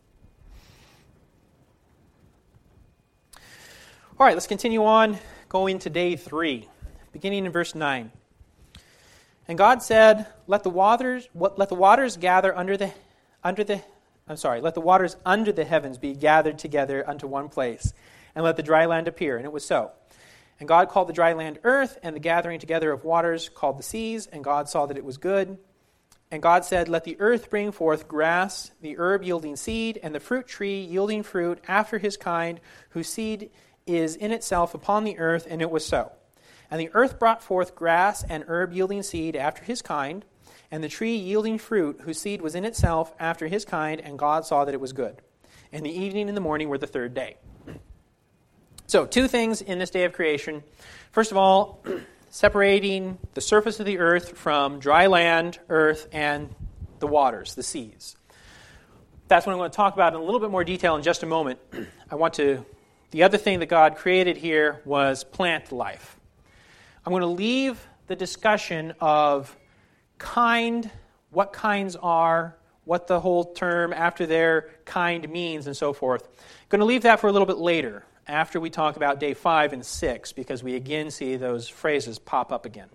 All right, let's continue on, going to day three, beginning in verse nine. And God said, "Let the waters, let the waters gather under the, under the, I'm sorry, let the waters under the heavens be gathered together unto one place, and let the dry land appear." And it was so. And God called the dry land earth, and the gathering together of waters called the seas. And God saw that it was good. And God said, "Let the earth bring forth grass, the herb yielding seed, and the fruit tree yielding fruit after his kind, whose seed is in itself upon the earth." And it was so. And the earth brought forth grass and herb yielding seed after his kind, and the tree yielding fruit, whose seed was in itself after his kind. And God saw that it was good. And the evening and the morning were the third day. So, two things in this day of creation. First of all, separating the surface of the earth from dry land, earth, and the waters, the seas. That's what I'm going to talk about in a little bit more detail in just a moment. I want to, the other thing that God created here was plant life. I'm going to leave the discussion of kind, what kinds are, what the whole term after their kind means, and so forth. I'm going to leave that for a little bit later, after we talk about day five and six, because we again see those phrases pop up again.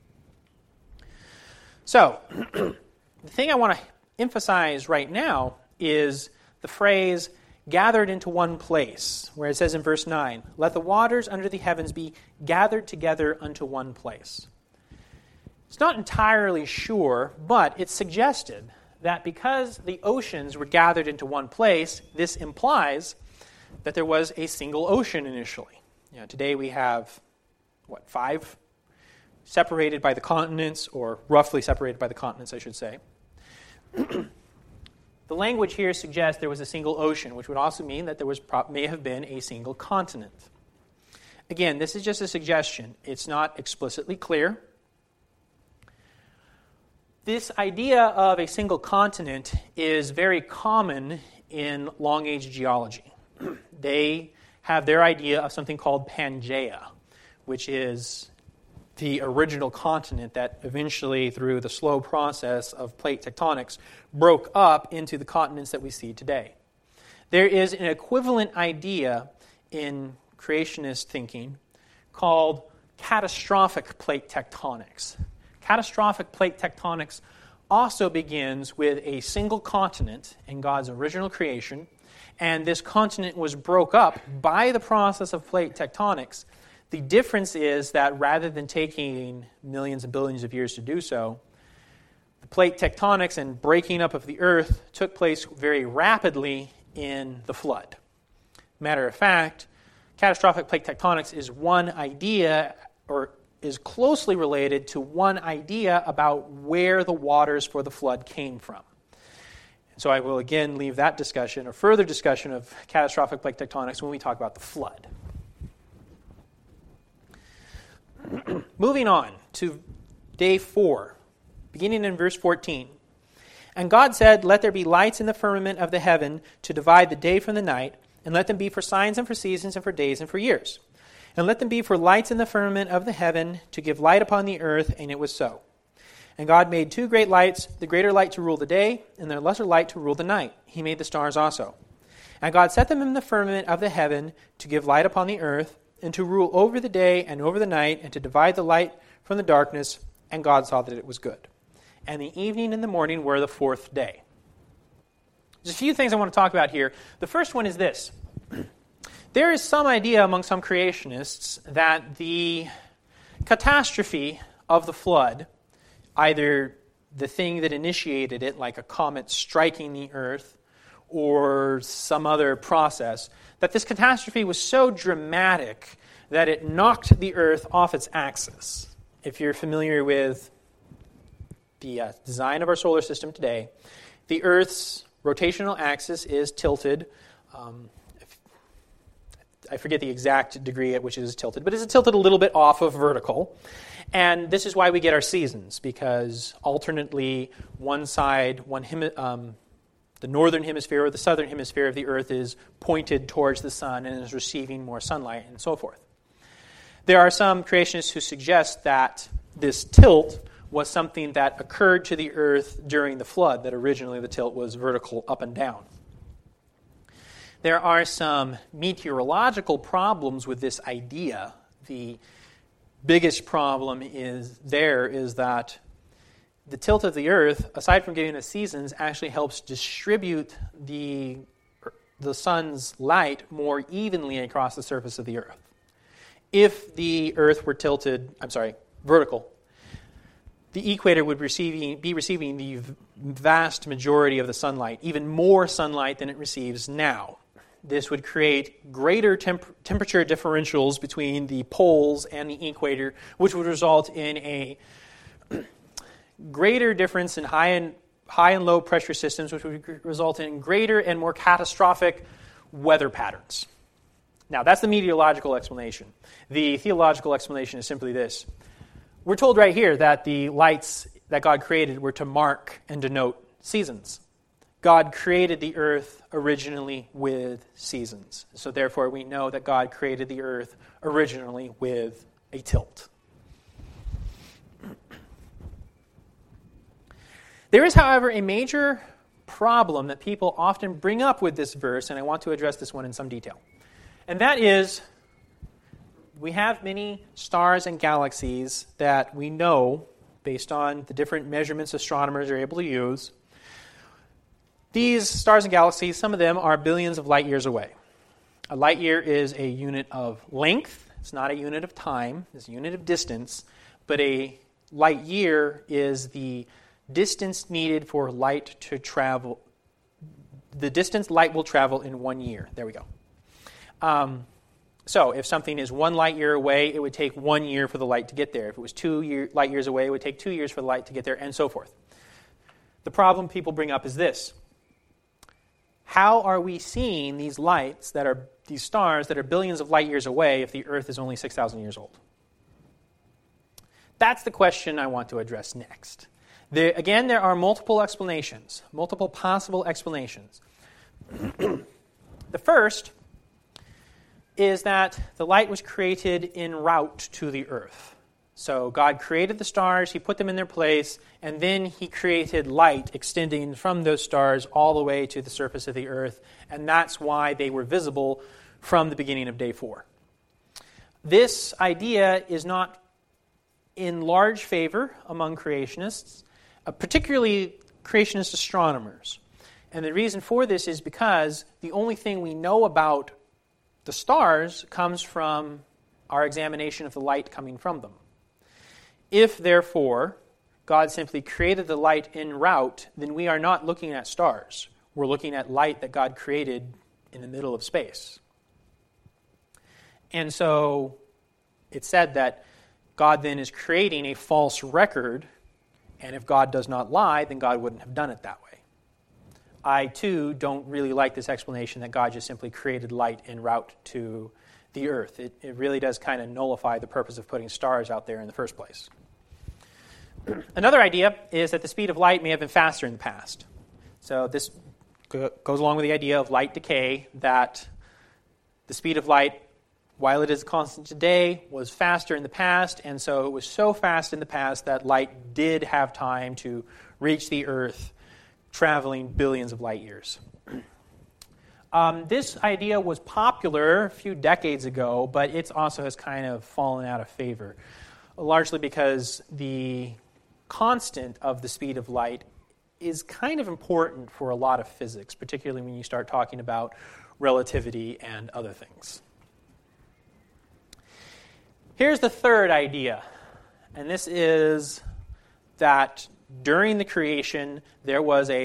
So, the thing I want to emphasize right now is the phrase gathered into one place, where it says in verse nine, "Let the waters under the heavens be gathered together unto one place." It's not entirely sure, but it's suggested that because the oceans were gathered into one place, this implies that there was a single ocean initially. You know, today we have, what, five? Separated by the continents, or roughly separated by the continents, I should say. The language here suggests there was a single ocean, which would also mean that there was may have been a single continent. Again, this is just a suggestion. It's not explicitly clear. This idea of a single continent is very common in long-age geology. They have their idea of something called Pangaea, which is the original continent that eventually, through the slow process of plate tectonics, broke up into the continents that we see today. There is an equivalent idea in creationist thinking called catastrophic plate tectonics. Catastrophic plate tectonics also begins with a single continent in God's original creation, and this continent was broke up by the process of plate tectonics. The difference is that rather than taking millions and billions of years to do so, the plate tectonics and breaking up of the earth took place very rapidly in the flood. Matter of fact, catastrophic plate tectonics is one idea, or is closely related to one idea about where the waters for the flood came from. So I will again leave that discussion, or further discussion of catastrophic plate tectonics, when we talk about the flood. Moving on to day four, beginning in verse fourteen. "And God said, Let there be lights in the firmament of the heaven to divide the day from the night, and let them be for signs and for seasons and for days and for years. And let them be for lights in the firmament of the heaven to give light upon the earth, and it was so. And God made two great lights, the greater light to rule the day, and the lesser light to rule the night. He made the stars also. And God set them in the firmament of the heaven to give light upon the earth, and to rule over the day and over the night, and to divide the light from the darkness. And God saw that it was good. And the evening and the morning were the fourth day." There's a few things I want to talk about here. The first one is this. There is some idea among some creationists that the catastrophe of the flood, either the thing that initiated it, like a comet striking the earth, or some other process, that this catastrophe was so dramatic that it knocked the Earth off its axis. If you're familiar with the uh, design of our solar system today, the Earth's rotational axis is tilted. Um, if, I forget the exact degree at which it is tilted, but it's tilted a little bit off of vertical. And this is why we get our seasons, because alternately one side, one hemi- um, the northern hemisphere or the southern hemisphere of the Earth is pointed towards the sun and is receiving more sunlight and so forth. There are some creationists who suggest that this tilt was something that occurred to the Earth during the flood, that originally the tilt was vertical up and down. There are some meteorological problems with this idea. The biggest problem is there is that the tilt of the Earth, aside from giving us seasons, actually helps distribute the, the sun's light more evenly across the surface of the Earth. If the Earth were tilted, I'm sorry, vertical, the equator would receiving, be receiving the vast majority of the sunlight, even more sunlight than it receives now. This would create greater temp- temperature differentials between the poles and the equator, which would result in a greater difference in high and, high and low pressure systems, which would result in greater and more catastrophic weather patterns. Now, that's the meteorological explanation. The theological explanation is simply this. We're told right here that the lights that God created were to mark and denote seasons. God created the earth originally with seasons. So therefore, we know that God created the earth originally with a tilt. There is, however, a major problem that people often bring up with this verse, and I want to address this one in some detail. And that is, we have many stars and galaxies that we know, based on the different measurements astronomers are able to use. These stars and galaxies, some of them are billions of light years away. A light year is a unit of length. It's not a unit of time. It's a unit of distance. But a light year is the distance needed for light to travel. The distance light will travel in one year. There we go. Um, so if something is one light year away, it would take one year for the light to get there. If it was two year, light years away, it would take two years for the light to get there, and so forth. The problem people bring up is this. How are we seeing these lights that are, these stars that are billions of light years away if the Earth is only six thousand years old? That's the question I want to address next. There, again, there are multiple explanations, multiple possible explanations. The first is that the light was created en route to the Earth. So God created the stars, He put them in their place, and then He created light extending from those stars all the way to the surface of the Earth, and that's why they were visible from the beginning of day four. This idea is not in large favor among creationists, uh, particularly creationist astronomers. And the reason for this is because the only thing we know about the stars comes from our examination of the light coming from them. If, therefore, God simply created the light en route, then we are not looking at stars. We're looking at light that God created in the middle of space. And so it's said that God then is creating a false record, and if God does not lie, then God wouldn't have done it that way. I, too, don't really like this explanation that God just simply created light en route to the Earth. It, it really does kind of nullify the purpose of putting stars out there in the first place. Another idea is that the speed of light may have been faster in the past. So this go- goes along with the idea of light decay, that the speed of light, while it is constant today, was faster in the past, and so it was so fast in the past that light did have time to reach the Earth, traveling billions of light years. Um, this idea was popular a few decades ago, but it also has kind of fallen out of favor, largely because the constant of the speed of light is kind of important for a lot of physics, particularly when you start talking about relativity and other things. Here's the third idea, and this is that during the creation there was a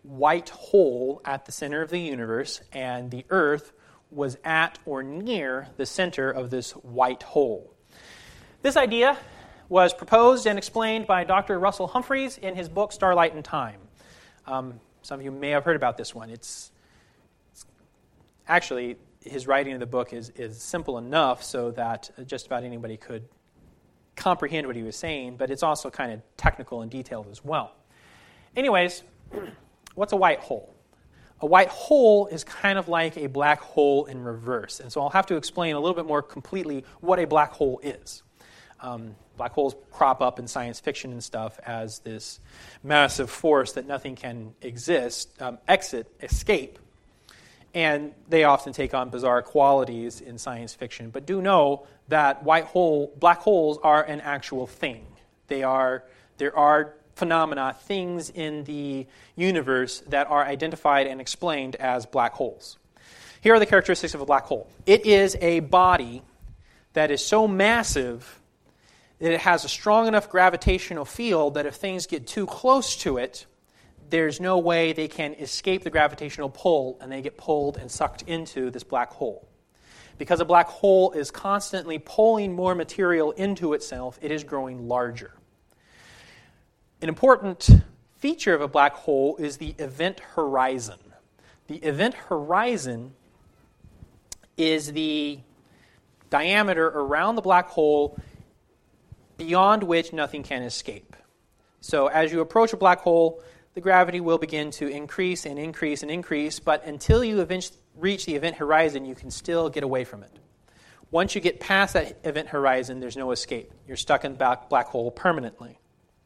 white hole at the center of the universe, and the Earth was at or near the center of this white hole. This idea was proposed and explained by Doctor Russell Humphreys in his book Starlight and Time. Um, some of you may have heard about this one. It's, it's actually, his writing of the book is, is simple enough so that just about anybody could comprehend what he was saying, but it's also kind of technical and detailed as well. Anyways, what's a white hole? A white hole is kind of like a black hole in reverse, and so I'll have to explain a little bit more completely what a black hole is. Um, black holes crop up in science fiction and stuff as this massive force that nothing can exist, um, exit, escape, and they often take on bizarre qualities in science fiction. But do know that white hole, black holes are an actual thing. They are, there are phenomena, things in the universe that are identified and explained as black holes. Here are the characteristics of a black hole. It is a body that is so massive that it has a strong enough gravitational field that if things get too close to it, there's no way they can escape the gravitational pull, and they get pulled and sucked into this black hole. Because a black hole is constantly pulling more material into itself, it is growing larger. An important feature of a black hole is the event horizon. The event horizon is the diameter around the black hole beyond which nothing can escape. So as you approach a black hole, the gravity will begin to increase and increase and increase, but until you eventually reach the event horizon, you can still get away from it. Once you get past that event horizon, there's no escape. You're stuck in the black hole permanently.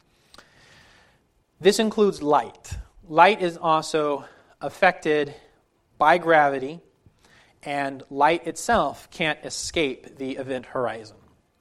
This includes light. Light is also affected by gravity, and light itself can't escape the event horizon.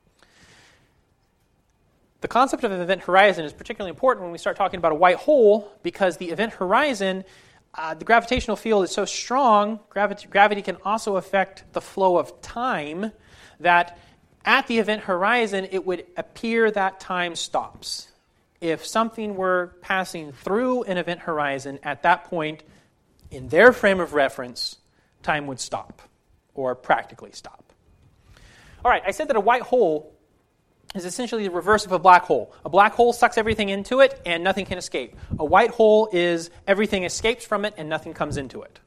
The concept of an event horizon is particularly important when we start talking about a white hole, because the event horizon, uh, the gravitational field is so strong, gravity, gravity can also affect the flow of time, that at the event horizon, it would appear that time stops. If something were passing through an event horizon, at that point, in their frame of reference, time would stop, or practically stop. All right, I said that a white hole is essentially the reverse of a black hole. A black hole sucks everything into it, and nothing can escape. A white hole is everything escapes from it, and nothing comes into it.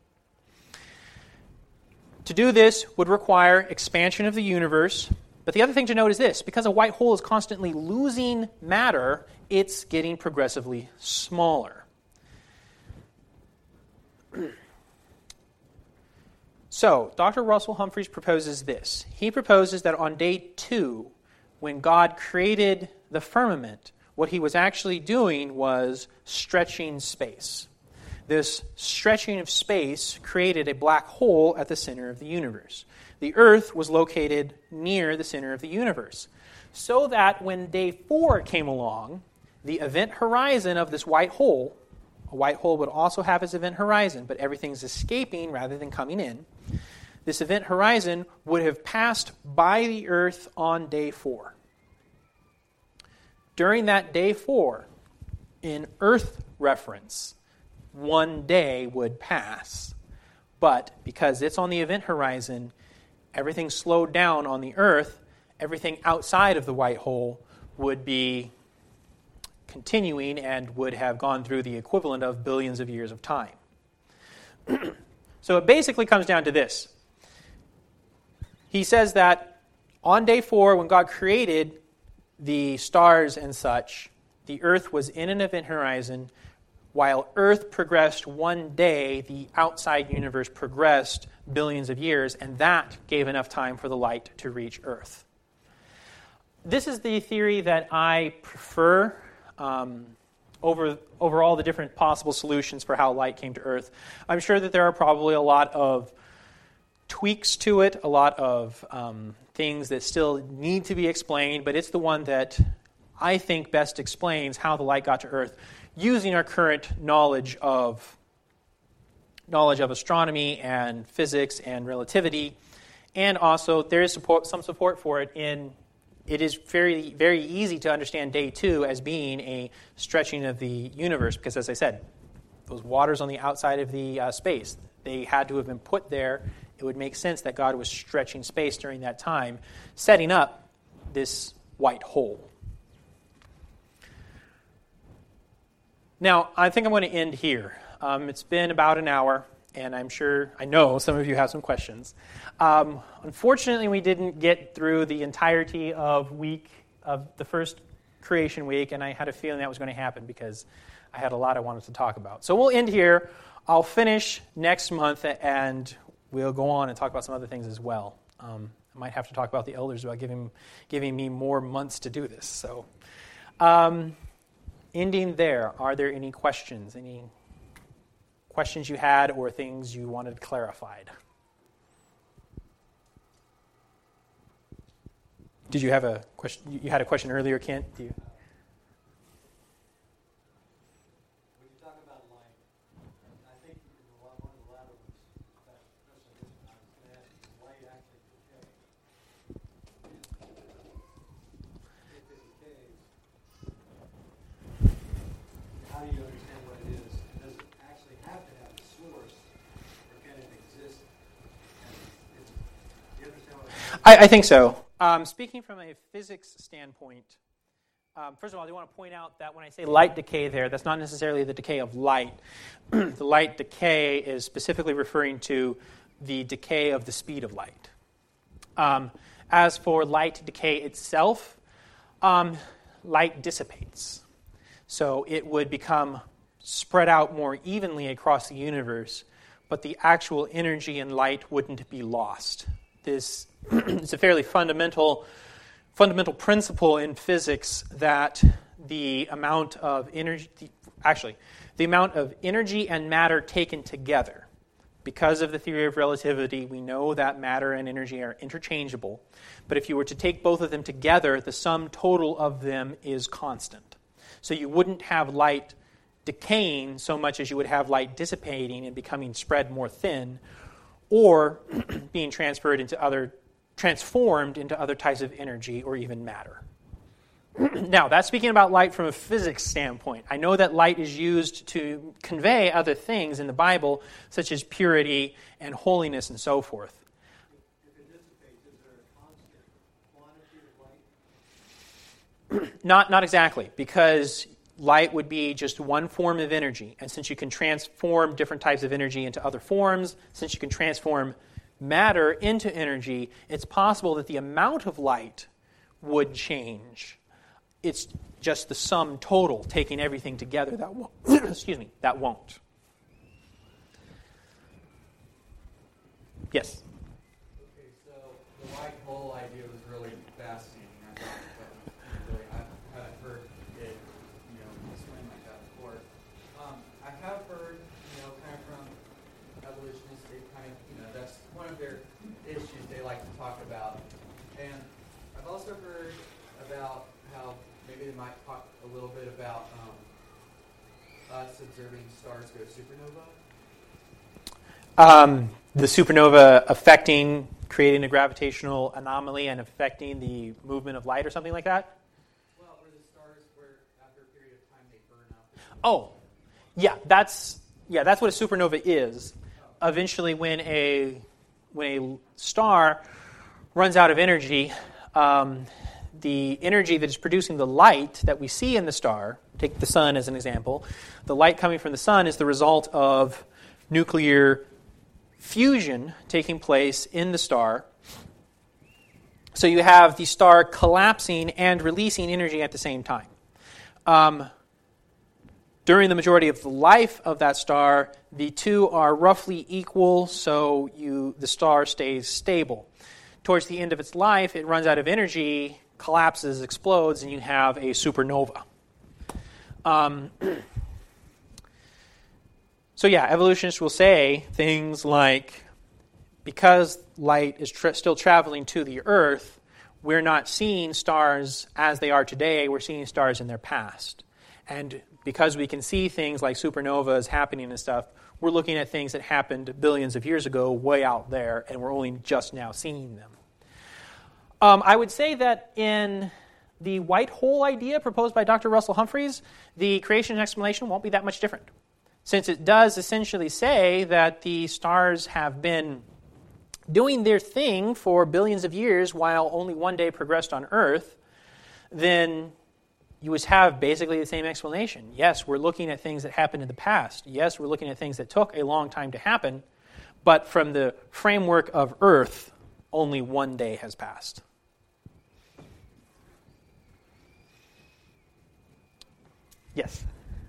To do this would require expansion of the universe. But the other thing to note is this: because a white hole is constantly losing matter, it's getting progressively smaller. So, Doctor Russell Humphreys proposes this. He proposes that on day two, when God created the firmament, what he was actually doing was stretching space. This stretching of space created a black hole at the center of the universe. The Earth was located near the center of the universe, so that when day four came along, the event horizon of this white hole, a white hole would also have its event horizon, but everything's escaping rather than coming in. This event horizon would have passed by the Earth on day four. During that day four, in Earth reference, one day would pass. But because it's on the event horizon, everything slowed down on the Earth. Everything outside of the white hole would be continuing and would have gone through the equivalent of billions of years of time. So it basically comes down to this. He says that on day four, when God created the stars and such, the Earth was in an event horizon. While Earth progressed one day, the outside universe progressed billions of years, and that gave enough time for the light to reach Earth. This is the theory that I prefer um, over, over all the different possible solutions for how light came to Earth. I'm sure that there are probably a lot of tweaks to it, a lot of um, things that still need to be explained, but it's the one that I think best explains how the light got to Earth using our current knowledge of knowledge of astronomy and physics and relativity, and also there is support, some support for it in it is very very easy to understand day two as being a stretching of the universe, because as I said, those waters on the outside of the uh, space. They had to have been put there. It would make sense that God was stretching space during that time, setting up this white hole. Now, I think I'm going to end here. Um, it's been about an hour, and I'm sure, I know some of you have some questions. Um, unfortunately, we didn't get through the entirety of week of the first creation week, and I had a feeling that was going to happen because I had a lot I wanted to talk about. So we'll end here. I'll finish next month, and we'll go on and talk about some other things as well. Um, I might have to talk about the elders about giving giving me more months to do this. So, um, ending there, are there any questions? Any questions you had or things you wanted clarified? Did you have a question? You had a question earlier, Kent? Do you? I, I think so. Um, speaking from a physics standpoint, um, first of all, I do want to point out that when I say light decay there, that's not necessarily the decay of light. The light decay is specifically referring to the decay of the speed of light. Um, as for light decay itself, um, light dissipates. So it would become spread out more evenly across the universe, but the actual energy in light wouldn't be lost. This is a fairly fundamental fundamental principle in physics that the amount of energy, actually, the amount of energy and matter taken together, because of the theory of relativity, we know that matter and energy are interchangeable. But if you were to take both of them together, the sum total of them is constant. So you wouldn't have light decaying so much as you would have light dissipating and becoming spread more thin, or being transferred into other, transformed into other types of energy or even matter. Now, that's speaking about light from a physics standpoint. I know that light is used to convey other things in the Bible, such as purity and holiness and so forth. If it dissipates, is there a constant quantity of light? Not, not exactly, because light would be just one form of energy. And since you can transform different types of energy into other forms, since you can transform matter into energy, it's possible that the amount of light would change. It's just the sum total, taking everything together, that won't. Excuse me, that won't. Yes? Okay, so the white hole idea was really fascinating. I thought that was really, I haven't heard it, you know, explained like that before. Um, I have heard, you know, kind of from evolutionists, they kind of, you know, that's one of their issues they like to talk about. And I've also heard about how maybe they might talk a little bit about um, us observing stars go supernova. Um, the supernova affecting, creating a gravitational anomaly and affecting the movement of light or something like that? Well, where the stars, where after a period of time they burn up. Oh, yeah, that's yeah, that's what a supernova is. Oh. Eventually, when a when a star runs out of energy, um, the energy that is producing the light that we see in the star, take the sun as an example, the light coming from the sun is the result of nuclear fusion taking place in the star. So you have the star collapsing and releasing energy at the same time. Um, during the majority of the life of that star, the two are roughly equal, so you the star stays stable. Towards the end of its life, it runs out of energy, collapses, explodes, and you have a supernova. Um, so yeah, evolutionists will say things like, because light is tra- still traveling to the Earth, we're not seeing stars as they are today, we're seeing stars in their past. And because we can see things like supernovas happening and stuff, we're looking at things that happened billions of years ago way out there, and we're only just now seeing them. Um, I would say that in the white hole idea proposed by Doctor Russell Humphreys, the creation explanation won't be that much different. since it does essentially say that the stars have been doing their thing for billions of years while only one day progressed on Earth, then you would have basically the same explanation. Yes, we're looking at things that happened in the past. Yes, we're looking at things that took a long time to happen, but from the framework of Earth, only one day has passed. Yes?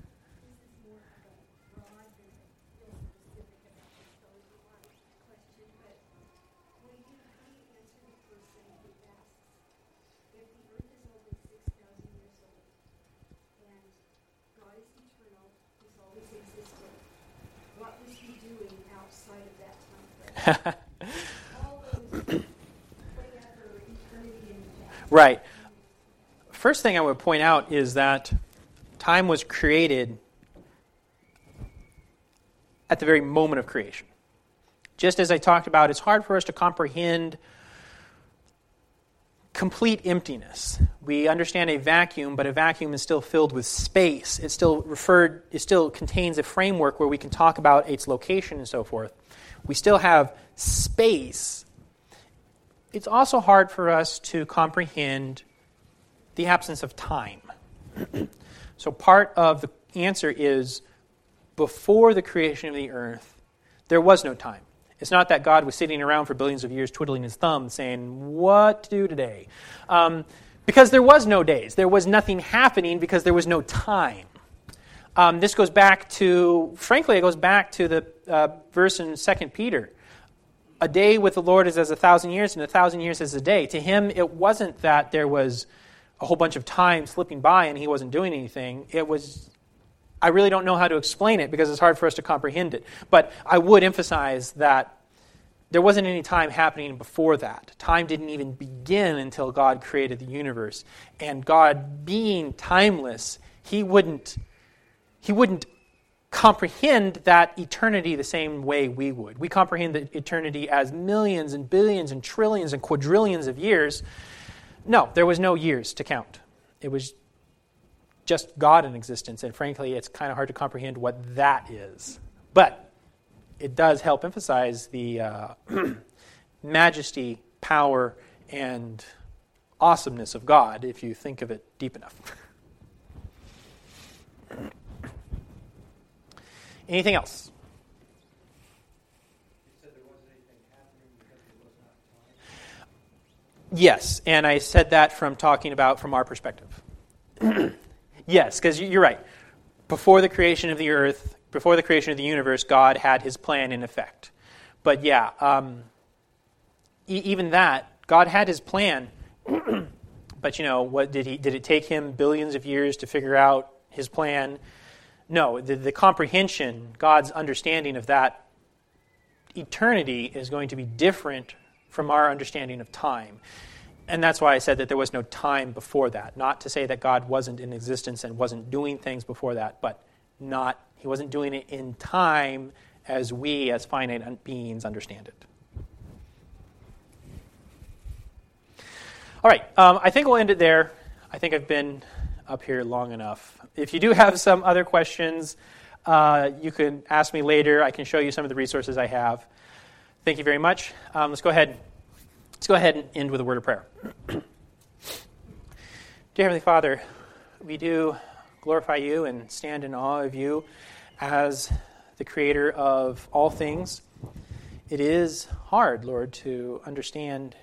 Right. First thing I would point out is that time was created at the very moment of creation. Just as I talked about, it's hard for us to comprehend complete emptiness. We understand a vacuum, but a vacuum is still filled with space. It still referred, it still contains a framework where we can talk about its location and so forth. We still have space. It's also hard for us to comprehend the absence of time. So part of the answer is, before the creation of the earth, there was no time. It's not that God was sitting around for billions of years twiddling his thumb saying, what to do today? Um, because there was no days. There was nothing happening because there was no time. Um, this goes back to, frankly, it goes back to the uh, verse in Second Peter. A day with the Lord is as a thousand years, and a thousand years as a day. To him, it wasn't that there was a whole bunch of time slipping by and he wasn't doing anything. It was, I really don't know how to explain it because it's hard for us to comprehend it. But I would emphasize that there wasn't any time happening before that. Time didn't even begin until God created the universe. And God being timeless, he wouldn't, he wouldn't comprehend that eternity the same way we would. We comprehend the eternity as millions and billions and trillions and quadrillions of years. No, there was no years to count. It was just God in existence, and frankly, it's kind of hard to comprehend what that is. But it does help emphasize the uh, majesty, power, and awesomeness of God if you think of it deep enough. Anything else? Yes, and I said that from talking about from our perspective. Yes, because you're right. Before the creation of the earth, before the creation of the universe, God had his plan in effect. But yeah, um, e- even that, God had his plan. But you know, what did he? Did it take him billions of years to figure out his plan? No, the, the comprehension, God's understanding of that eternity is going to be different from our understanding of time. And that's why I said that there was no time before that. Not to say that God wasn't in existence and wasn't doing things before that, but not he wasn't doing it in time as we, as finite beings, understand it. All right, um, I think we'll end it there. I think I've been up here long enough. If you do have some other questions, uh, you can ask me later. I can show you some of the resources I have. Thank you very much. Um, let's go ahead. Let's go ahead and end with a word of prayer. Dear Heavenly Father, we do glorify you and stand in awe of you as the creator of all things. It is hard, Lord, to understand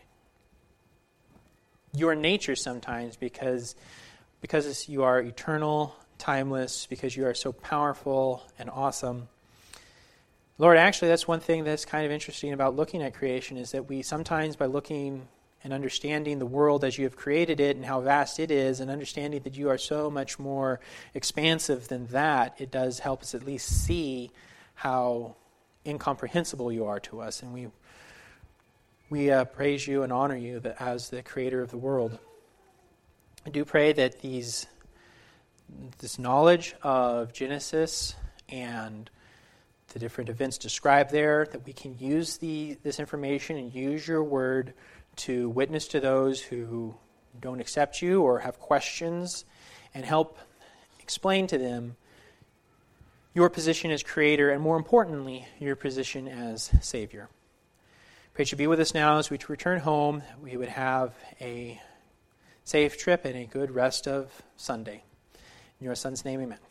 your nature sometimes because, because you are eternal, timeless, because you are so powerful and awesome. Lord, actually, that's one thing that's kind of interesting about looking at creation is that we sometimes, by looking and understanding the world as you have created it and how vast it is, and understanding that you are so much more expansive than that, it does help us at least see how incomprehensible you are to us. And we we uh, praise you and honor you that as the creator of the world. I do pray that these this knowledge of Genesis and the different events described there, that we can use the this information and use your word to witness to those who don't accept you or have questions, and help explain to them your position as Creator, and more importantly, your position as Savior. Pray that you be with us now as we return home. We would have a safe trip and a good rest of Sunday. In your Son's name, amen.